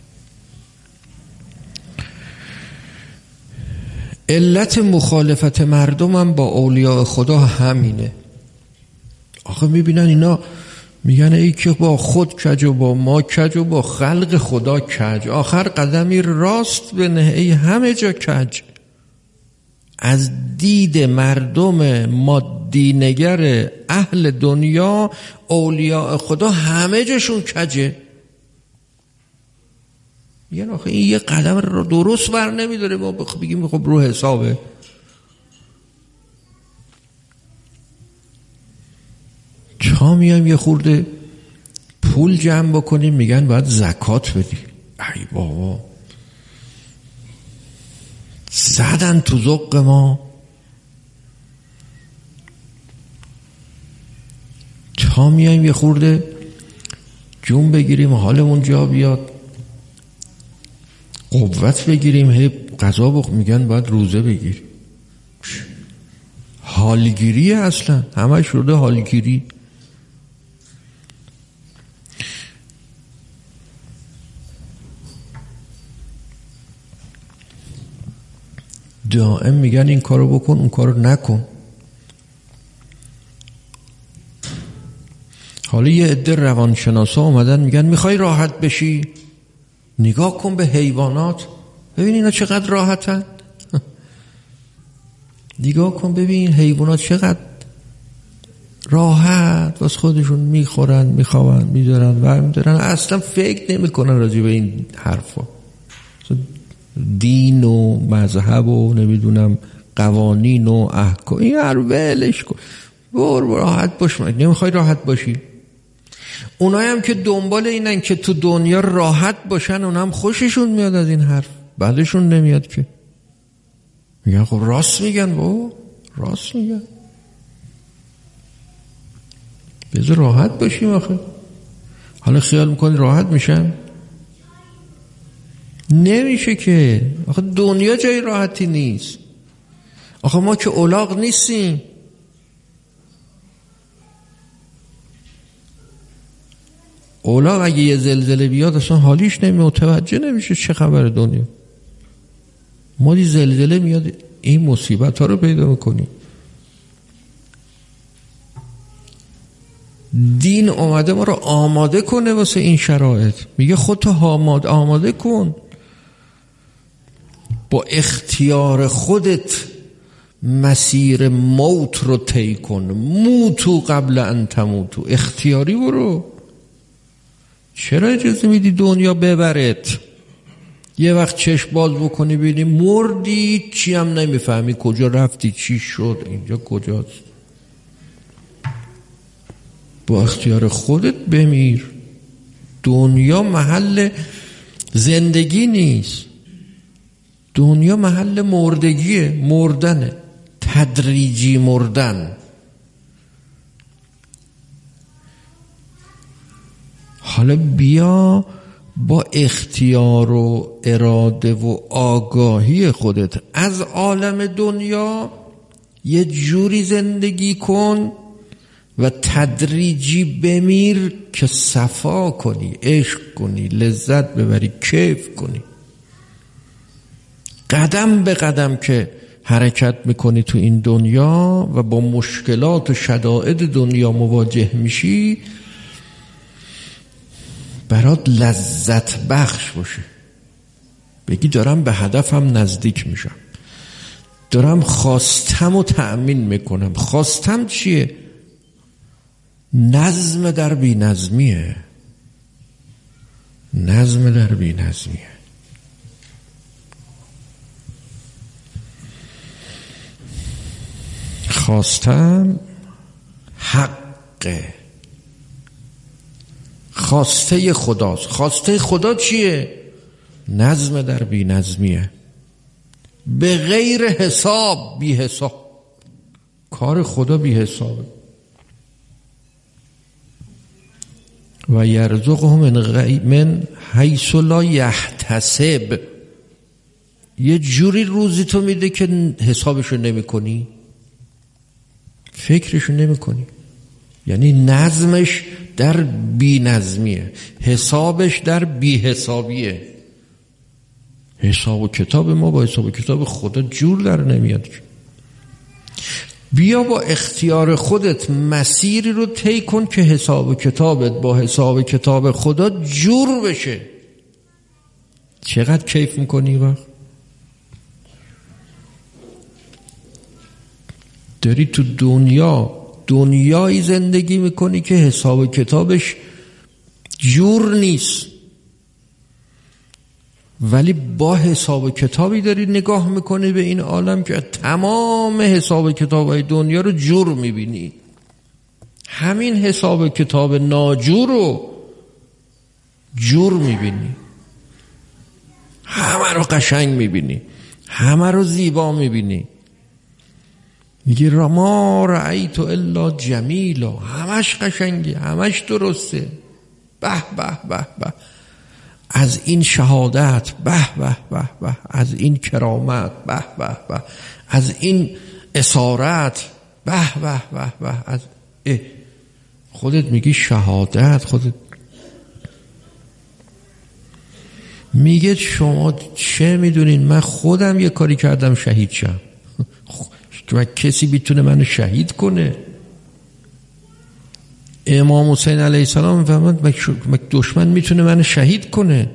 علت مخالفت مردم هم با اولیاء خدا همینه. آخه میبینن اینا میگن ای که با خود کج و با ما کج و با خلق خدا کج، آخر قدمی راست بنه ای همه جا کج. از دید مردم مادی نگر اهل دنیا اولیاء خدا همه جاشون کجه. میگن آخه این یه قدم رو درست بر نمیداره، ما بگیم خب رو حسابه. چا میایم یه خورده پول جمع بکنیم میگن باید زکات بدی. ای بابا زدن تو ذوق ما. تا میایم یه خورده جون بگیریم حالمون جا بیاد، قوت بگیریم، هی غذا بخ میگن باید روزه بگیر. حالگیری اصلا همه شده حالگیری. دائم میگن این کارو بکن اون کارو نکن. حالا یه عده روانشناسا اومدن میگن میخوای راحت بشی نگاه کن به حیوانات، ببین اینا چقدر راحتن. نگاه کن ببین حیوانات چقدر راحت واسه خودشون میخورن میخوابن میذارن برمیدارن، اصلا فکر نمیکنن راجع به این حرفا. دین و مذهب و نمیدونم قوانین و احکام این هر ولش کن، برو راحت باش. نمیخوای راحت باشی؟ اونایی هم که دنبال اینن که تو دنیا راحت باشن اون هم خوششون میاد از این حرف، بعدشون نمیاد که میگن خب راست میگن. بابا راست میگن، بذار راحت باشیم. آخه حالا خیال میکنی راحت میشن؟ نمیشه که. آخه دنیا جای راحتی نیست. آخه ما که الاغ نیستیم. الاغ اگه یه زلزله بیاد اصلا حالیش نمی متوجه نمیشه چه خبر دنیا. ما دی زلزله میاد این مصیبت ها رو پیدا میکنیم. دین اومده ما رو آماده کنه واسه این شرایط. میگه خودتو آماده آماده کن، با اختیار خودت مسیر موت رو طی کن. موتو قبل ان تموتو، اختیاری برو. چرا اجازه میدی دنیا ببرت؟ یه وقت چشم باز بکنی ببینی مردی، چی هم نمیفهمی، کجا رفتی، چی شد، اینجا کجاست. با اختیار خودت بمیر. دنیا محل زندگی نیست، دنیا محل مردگیه، مردنه، تدریجی مردن. حالا بیا با اختیار و اراده و آگاهی خودت از عالم دنیا یه جوری زندگی کن و تدریجی بمیر که صفا کنی، عشق کنی، لذت ببری، کیف کنی. قدم به قدم که حرکت میکنی تو این دنیا و با مشکلات و شدائد دنیا مواجه میشی، برات لذت بخش باشه. بگی دارم به هدفم نزدیک میشم، دارم خواستم و تأمین میکنم. خواستم چیه؟ نظم در بی نظمیه. نظم در بی نظمیه. خواستم حقه، خواسته خداست. خواسته خدا چیه؟ نظم در بی نظمیه، به غیر حساب، بی حساب. کار خدا بی حسابه. و یرزقه من, غی... من حیث لا یحتسب. یه جوری روزی تو میده که حسابشو نمی کنی، فکرشو نمی کنی. یعنی نظمش در بی نظمیه، حسابش در بی حسابیه. حساب و کتاب ما با حساب و کتاب خدا جور در نمیاد. بیا با اختیار خودت مسیری رو طی کن که حساب و کتابت با حساب و کتاب خدا جور بشه. چقدر کیف میکنی وقت داری تو دنیا دنیایی زندگی میکنی که حساب و کتابش جور نیست، ولی با حساب و کتابی داری نگاه میکنی به این عالم که تمام حساب و کتابای دنیا رو جور میبینی. همین حساب و کتاب ناجور رو جور میبینی، همه رو قشنگ میبینی، همه رو زیبا میبینی. میگی ما رأیت الا جمیلا، همش قشنگه، همش درسته. به به به به از این شهادت، به به به به از این کرامت، به به به از این اسارت، به به به به از اه. خودت میگی شهادت، خودت میگه شما چه میدونین من خودم یه کاری کردم شهید شم. و کسی بیتونه منو شهید کنه؟ امام حسین علیه السلام فهمد دشمن میتونه منو شهید کنه؟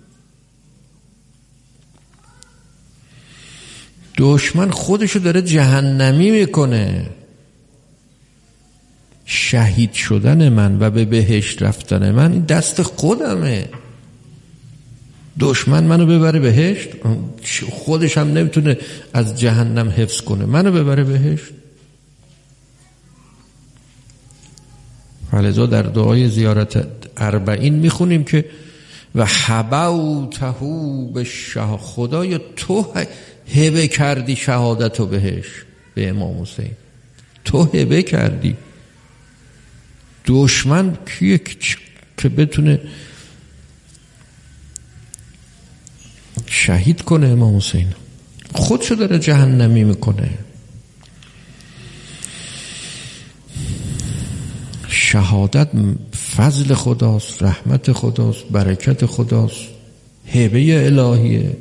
دشمن خودشو داره جهنمی میکنه. شهید شدن من و به بهشت رفتن من دست خودمه. دشمن منو ببره بهشت، خودش هم نمیتونه از جهنم حفظ کنه، منو ببره بهشت. ولذا در دعای زیارت اربعین میخونیم که و حبوتهو به شه، خدایا تو هبه کردی شهادتو بهش، به امام حسین تو هبه کردی. دشمن کیه که بتونه شهید کنه امام حسین؟ خودشو داره جهنمی میکنه. شهادت فضل خداست، رحمت خداست، برکت خداست، هبه الهیه.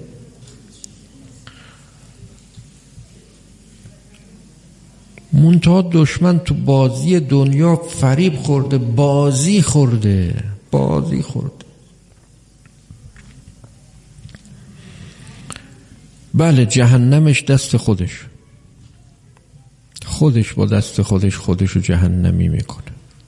منتها دشمن تو بازی دنیا فریب خورده، بازی خورده، بازی خورده. بله جهنمش دست خودش، خودش با دست خودش خودشو جهنمی میکنه.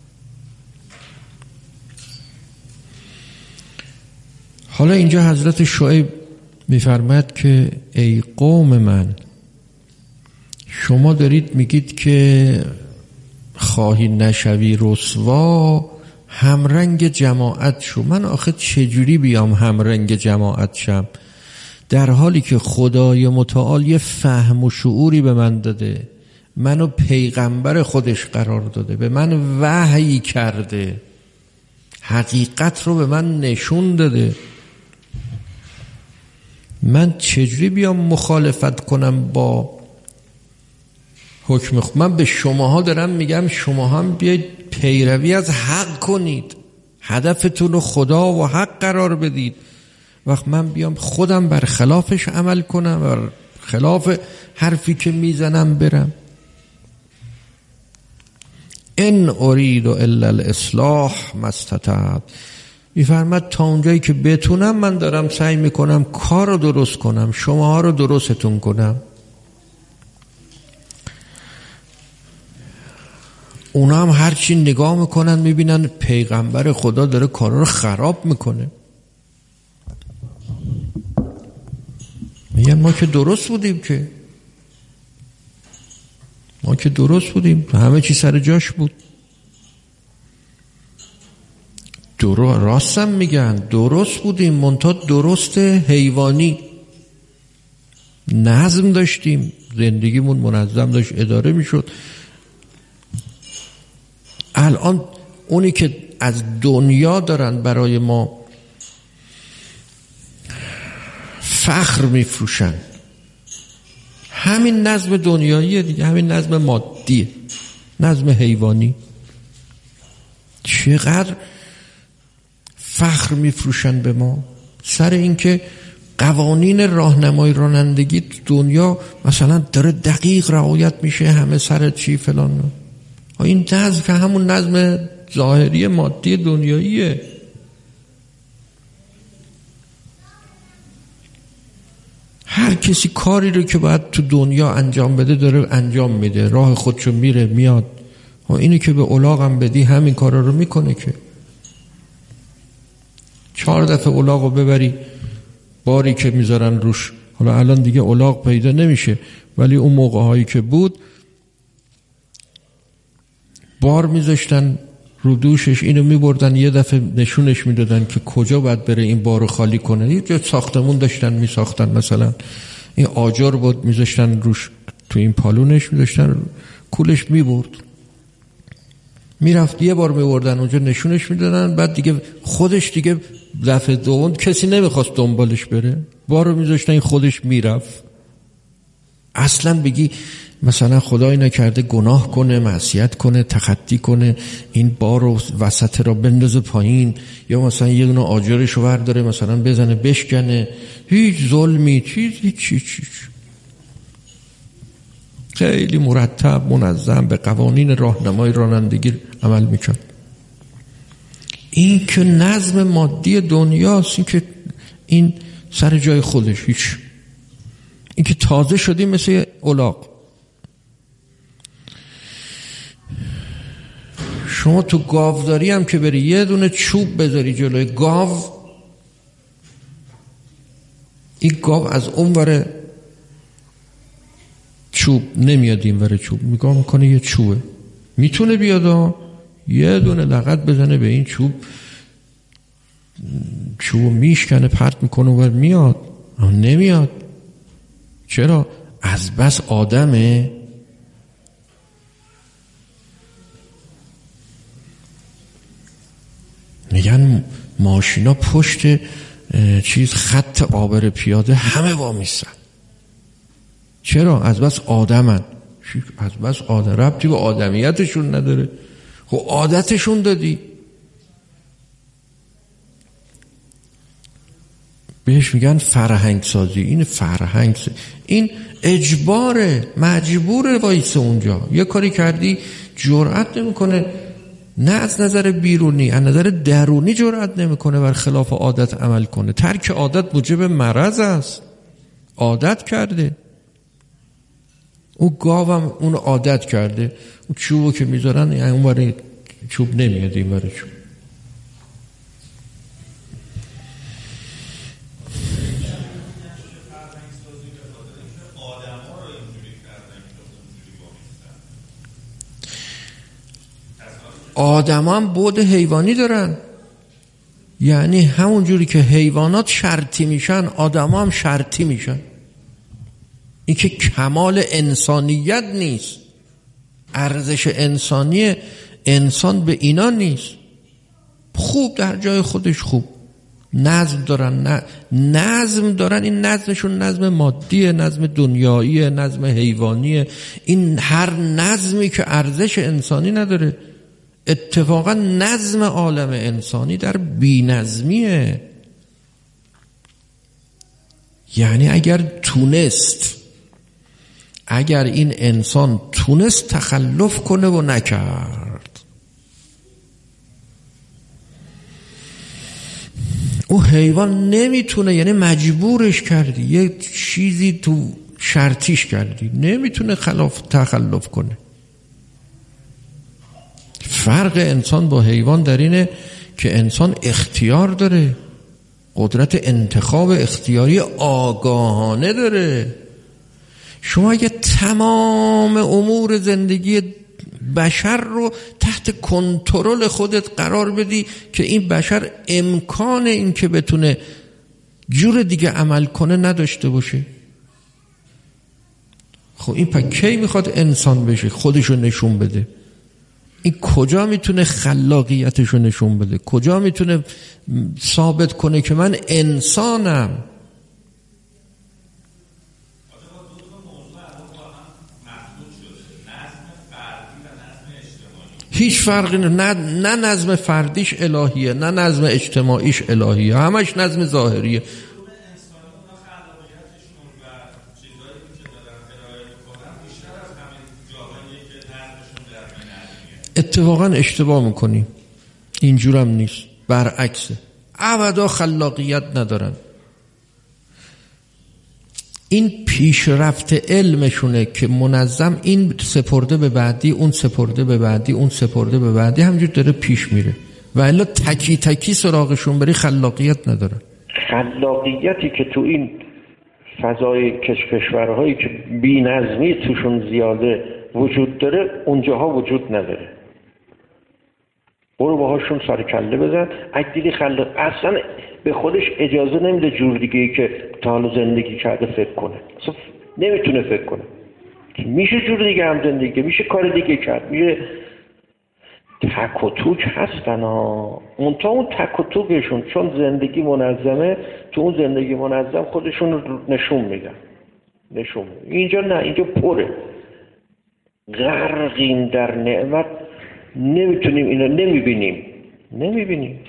حالا اینجا حضرت شعیب میفرماد که ای قوم من، شما دارید میگید که خواهی نشوی رسوا، همرنگ جماعت شو. من آخه چجوری بیام همرنگ جماعت شم در حالی که خدای متعال یه فهم و شعوری به من داده، منو پیغمبر خودش قرار داده، به من وحی کرده، حقیقت رو به من نشون داده. من چجوری بیام مخالفت کنم با حکم خود؟ من به شماها دارم میگم شما هم بیاید پیروی از حق کنید، هدفتون رو خدا و حق قرار بدید. وقت من بیام خودم بر خلافش عمل کنم، بر خلاف حرفی که میزنم برم. ان ارید الا الاصلاح ما استطعت. میفرماد تا اونجایی که بتونم من دارم سعی میکنم کار رو درست کنم، شماها رو درستتون کنم. اونا هم هرچی نگاه میکنن میبینن پیغمبر خدا داره کارا رو خراب میکنه. ما که درست بودیم، که ما که درست بودیم، همه چی سر جاش بود. درست راستم میگن، درست بودیم، منتها درست حیوانی. نظم داشتیم، زندگیمون منظم داشت اداره میشد. الان اونی که از دنیا دارن برای ما فخر میفروشن، همین نظم دنیاییه دیگه، همین نظم مادیه، نظم حیوانی. چقدر فخر میفروشن به ما سر این که قوانین راهنمای رانندگی دنیا مثلا داره دقیق رعایت میشه، همه سر چی فلان. این نظم که همون نظم ظاهری مادی دنیاییه. هر کسی کاری رو که باید تو دنیا انجام بده داره انجام میده، راه خودشو میره میاد. اینی که به الاغم بدی همین کارا رو میکنه. که چهار دفعه الاغ رو ببری، باری که میذارن روش، حالا الان دیگه الاغ پیدا نمیشه، ولی اون موقع هایی که بود بار میذاشتن رو دوشش، اینو میبردن یه دفعه نشونش میدادن که کجا باید بره این بارو خالی کنه. یه جا ساختمون داشتن میساختن، مثلا این آجر بود میذاشتن روش، تو این پالونش میذاشتن، کولش میبرد، میرفت یه بار میبردن اونجا نشونش میدادن، بعد دیگه خودش دیگه دفعه دوم کسی نمیخواست دنبالش بره، بارو میذاشتن این خودش میرفت. اصلا بگی مثلا خدای نکرده گناه کنه، معصیت کنه، تخطی کنه، این بارو وسط را بندازه پایین، یا مثلا یه دونه آجرشو برداره مثلا بزنه بشکنه، هیچ ظلمی، چیز هیچ هیچ. خیلی مرتب منظم به قوانین راهنمای رانندگی عمل میکرد. این که نظم مادی دنیاست، این که این سر جای خودش، هیچ. این که تازه شدیم مثل الاغ. شما تو گاوداری هم که بری یه دونه چوب بذاری جلوی گاو، این گاو از اون ور چوب نمیاد این ور چوب، نگاه میکنه یه چوبه، میتونه بیاد یه دونه لغت بزنه به این چوب، چوب میشکنه پرت میکنه و میاد، اما نمیاد. چرا؟ از بس آدمه. میگن ماشینا پشت چیز خط عابر پیاده همه وامیستن. چرا؟ از بس آدمن. از بس آدم، ربطی به آدمیتشون نداره، خب عادتشون دادی. بهش میگن فرهنگ سازی. این فرهنگ سازی، این اجباره، مجبوره وایسه اونجا. یه کاری کردی جرأت نمیکنه، نه از نظر بیرونی، از نظر درونی جرأت نمیکنه بر خلاف عادت عمل کنه. ترک عادت موجب مرض است. عادت کرده، اون گاوم اون عادت کرده، اون چوبو که میذارن یعنی اون برای چوب نمیاد، این برای چوب. آدم هم بود حیوانی دارن، یعنی همون جوری که حیوانات شرطی میشن آدم هم شرطی میشن. این که کمال انسانیت نیست، ارزش انسانی انسان به اینا نیست. خوب در جای خودش خوب نظم دارن، نه نظم دارن. این نظمشون نظم مادیه، نظم دنیاییه، نظم حیوانیه. این هر نظمی که ارزش انسانی نداره. اتفاقا نظم عالم انسانی در بی‌نظمیه. یعنی اگر تونست، اگر این انسان تونست تخلف کنه و نکرد، او حیوان نمیتونه، یعنی مجبورش کردی، یه چیزی تو شرطیش کردی، نمیتونه خلاف تخلف کنه. فرق انسان با حیوان در اینه که انسان اختیار داره، قدرت انتخاب اختیاری آگاهانه داره. شما اگه تمام امور زندگی بشر رو تحت کنترل خودت قرار بدی که این بشر امکان این که بتونه جور دیگه عمل کنه نداشته باشه، خب این پس کی میخواد انسان بشه؟ خودشو نشون بده. این کجا میتونه خلاقیتشو نشون بده؟ کجا میتونه ثابت کنه که من انسانم؟ هیچ فرقی نه. نه نظم فردیش الهیه، نه نظم اجتماعیش الهیه، همش نظم ظاهریه. اتفاقا اشتباه میکنیم، اینجورم نیست، برعکسه، ابدا خلاقیت ندارن. این پیشرفت علمشونه که منظم این سپرده به بعدی، اون سپرده به بعدی، اون سپرده به بعدی، همجور داره پیش میره و الا تکی تکی سراغشون بری خلاقیت ندارن. خلاقیتی که تو این فضای کشورهایی که بی نظمی توشون زیاده وجود داره اونجاها وجود نداره. برو باهاشون سر کله بزن. اگه دیدی خلاق اصلا به خودش اجازه نمیده جور دیگه ای که تا حالا زندگی کرده فکر کنه، اصلا نمیتونه فکر کنه. میشه جور دیگه هم زندگی، میشه کار دیگه کرد، میشه. تک و توک هستن ها، اون تا اون تک و توکشون چون زندگی منظمه، تو اون زندگی منظم خودشون رو نشون میدن. نشون میدن. اینجا نه، اینجا پره، غرقیم در نعمت، نمیتونیم اینا، نمیبینیم نمیبینیم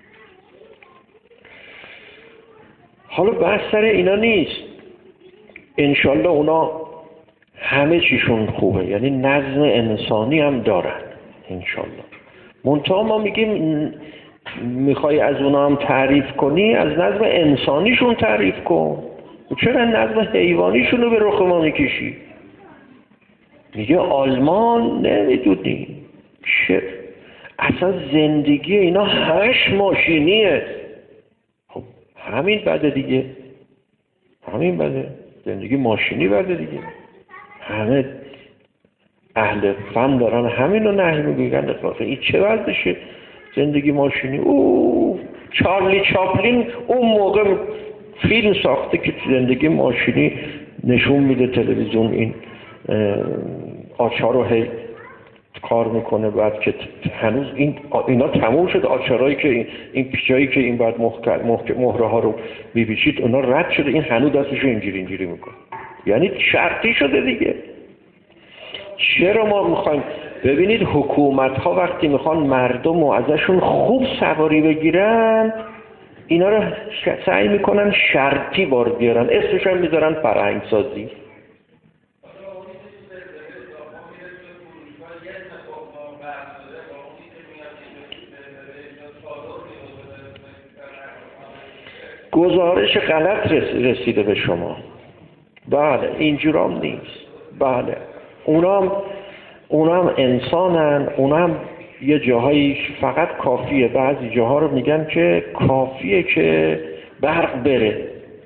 حالا بحث سر اینا نیست. انشالله اونا همه چیشون خوبه، یعنی نظم انسانی هم دارن انشالله. منتها ما میگیم میخوای از اونا هم تعریف کنی، از نظم انسانیشون تعریف کن. چرا نظم حیوانیشون رو به رخ ما میکشی؟ میگه آلمان نمیدونی چه اصلا زندگی اینا همش ماشینیه. خب همین بده دیگه، همین بده، زندگی ماشینی بده دیگه. همه اهل فن دارن همین رو نهی میگن. این چه وضعشه زندگی ماشینی؟ اوه چارلی چاپلین اون موقع فیلم ساخته که زندگی ماشینی نشون میده تلویزیون، این آچار رو هی کار میکنه، بعد که هنوز این اینا تموم شد، آچارایی که این, این پیچایی که این بعد مهره ها رو میپیچید اونا رد شده، این هنوز دستشو اینجوری اینجوری میکنه. یعنی شرطی شده دیگه. چرا ما میخوایم ببینید حکومت ها وقتی میخوان مردم رو ازشون خوب سواری بگیرن، اینا رو سعی میکنن شرطی بار بیارن، اسمش هم میذارن فرهنگ سازی. گزارش غلط رسیده به شما. بله اینجورام نیست. بله اونام اونام انسانن، اونام یه جاهایی فقط کافیه، بعضی جاها رو میگن که کافیه که برق بره،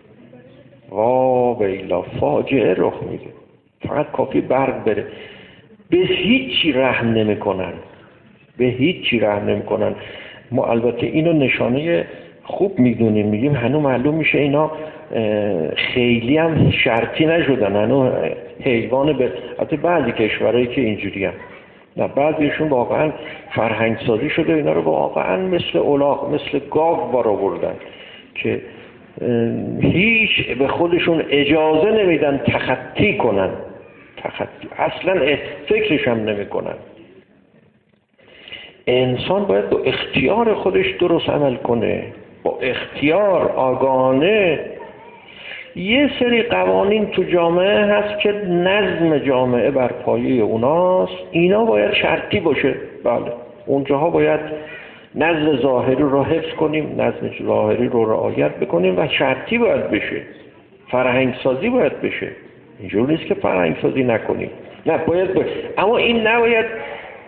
وا بیلا فاجعه رخ میده، فقط کافی برق بره. به هیچی رحم نمی کنن، به هیچی رحم نمی کنن. ما البته اینو نشانه خوب میدونیم، میگیم هنوز معلوم میشه اینا خیلی هم شرطی نشدن، هنوز حیوان به البته بعضی کشورهایی که اینجوری هم نه، بعضیشون واقعا فرهنگ سازی شده، اینا رو واقعا مثل الاغ مثل گاو بار آوردن که هیچ به خودشون اجازه نمیدن تخطی کنن، تخطی اصلا فکرش هم نمی کنن. انسان باید با اختیار خودش درست عمل کنه، با اختیار آگاهانه. یه سری قوانین تو جامعه هست که نظم جامعه بر پایه اوناست، اینا باید شرطی باشه. بله اونجاها باید نظم ظاهری رو حفظ کنیم، نظم ظاهری رو رعایت بکنیم و شرطی باید بشه، فرهنگ سازی باید بشه. اینجور نیست که فرهنگ سازی نکنیم، نه باید باید. اما این نباید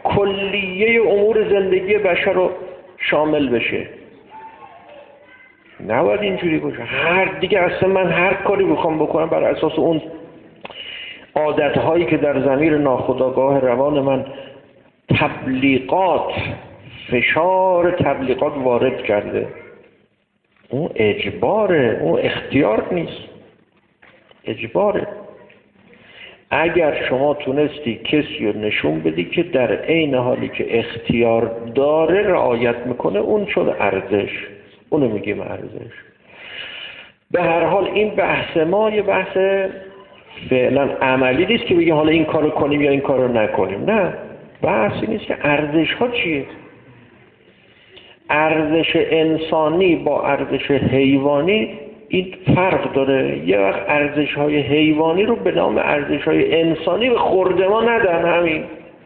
کلیه امور زندگی بشر رو شامل بشه. نباید اینجوری باشه. هر دیگه اصلا من هر کاری بخوام بکنم بر اساس اون عادتهایی که در ضمیر ناخودآگاه روان من تبلیغات، فشار تبلیغات وارد کرده، اون اجباره، اون اختیار نیست، اجباره. اگر شما تونستی کسی رو نشون بدی که در عین حالی که اختیار داره رعایت میکنه، اون شد ارزش، اونو میگیم ارزش. به هر حال این بحث ما یه بحث فعلا عملی نیست که بگیم حالا این کارو کنیم یا این کارو نکنیم. نه، بحثی نیست که ارزش ها چیه. ارزش انسانی با ارزش حیوانی این فرق داره. یه وقت ارزش های حیوانی رو به نام ارزش های انسانی به خورد ما ندن همین،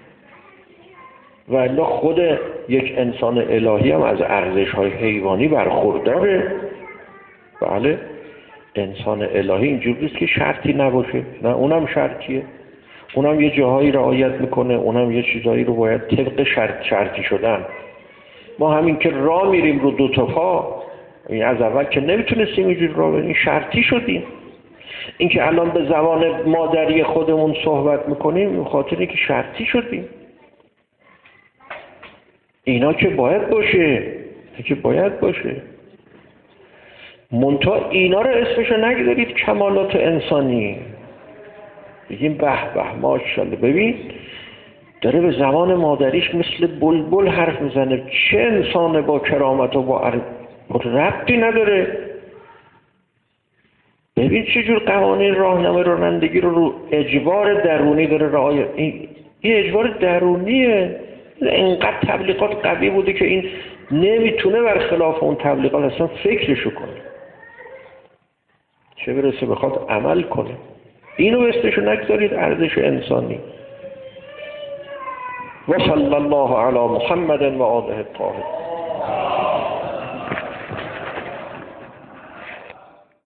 ولی خود یک انسان الهی هم از ارزش های حیوانی برخورداره. بله، انسان الهی اینجوری نیست که شرطی نباشه، نه اونم شرطیه، اونم یه جاهایی رعایت میکنه، اونم یه چیزایی رو باید طبق شرط شرطی شدن. ما همین که راه میریم رو دو تا پا، این از اول که نمیتونستیم اینجوری راه بریم، شرطی شدیم. این که الان به زبان مادری خودمون صحبت میکنیم به خاطر اینکه شرطی شدیم. اینا که باید باشه، اینا که باید باشه. منتها اینا رو اسمشو نگذارید کمالات انسانی، بگیم به به ماشاءالله ببین داره به زبان مادریش مثل بلبل حرف میزنه، چه انسان با کرامت و با ربطی نداره. ببین چه جور قوانین راهنمای رانندگی رو رو اجبار درونی داره رعایت. این اجبار درونیه. اینقدر تبلیغات قوی بوده که این نمیتونه برخلاف اون تبلیغات اصلا فکرشو کنه، چه برسه بخواد عمل کنه. اینو استشو نگذارید ارزش انسانی. و صلی الله علی محمد و آله الطاهرین.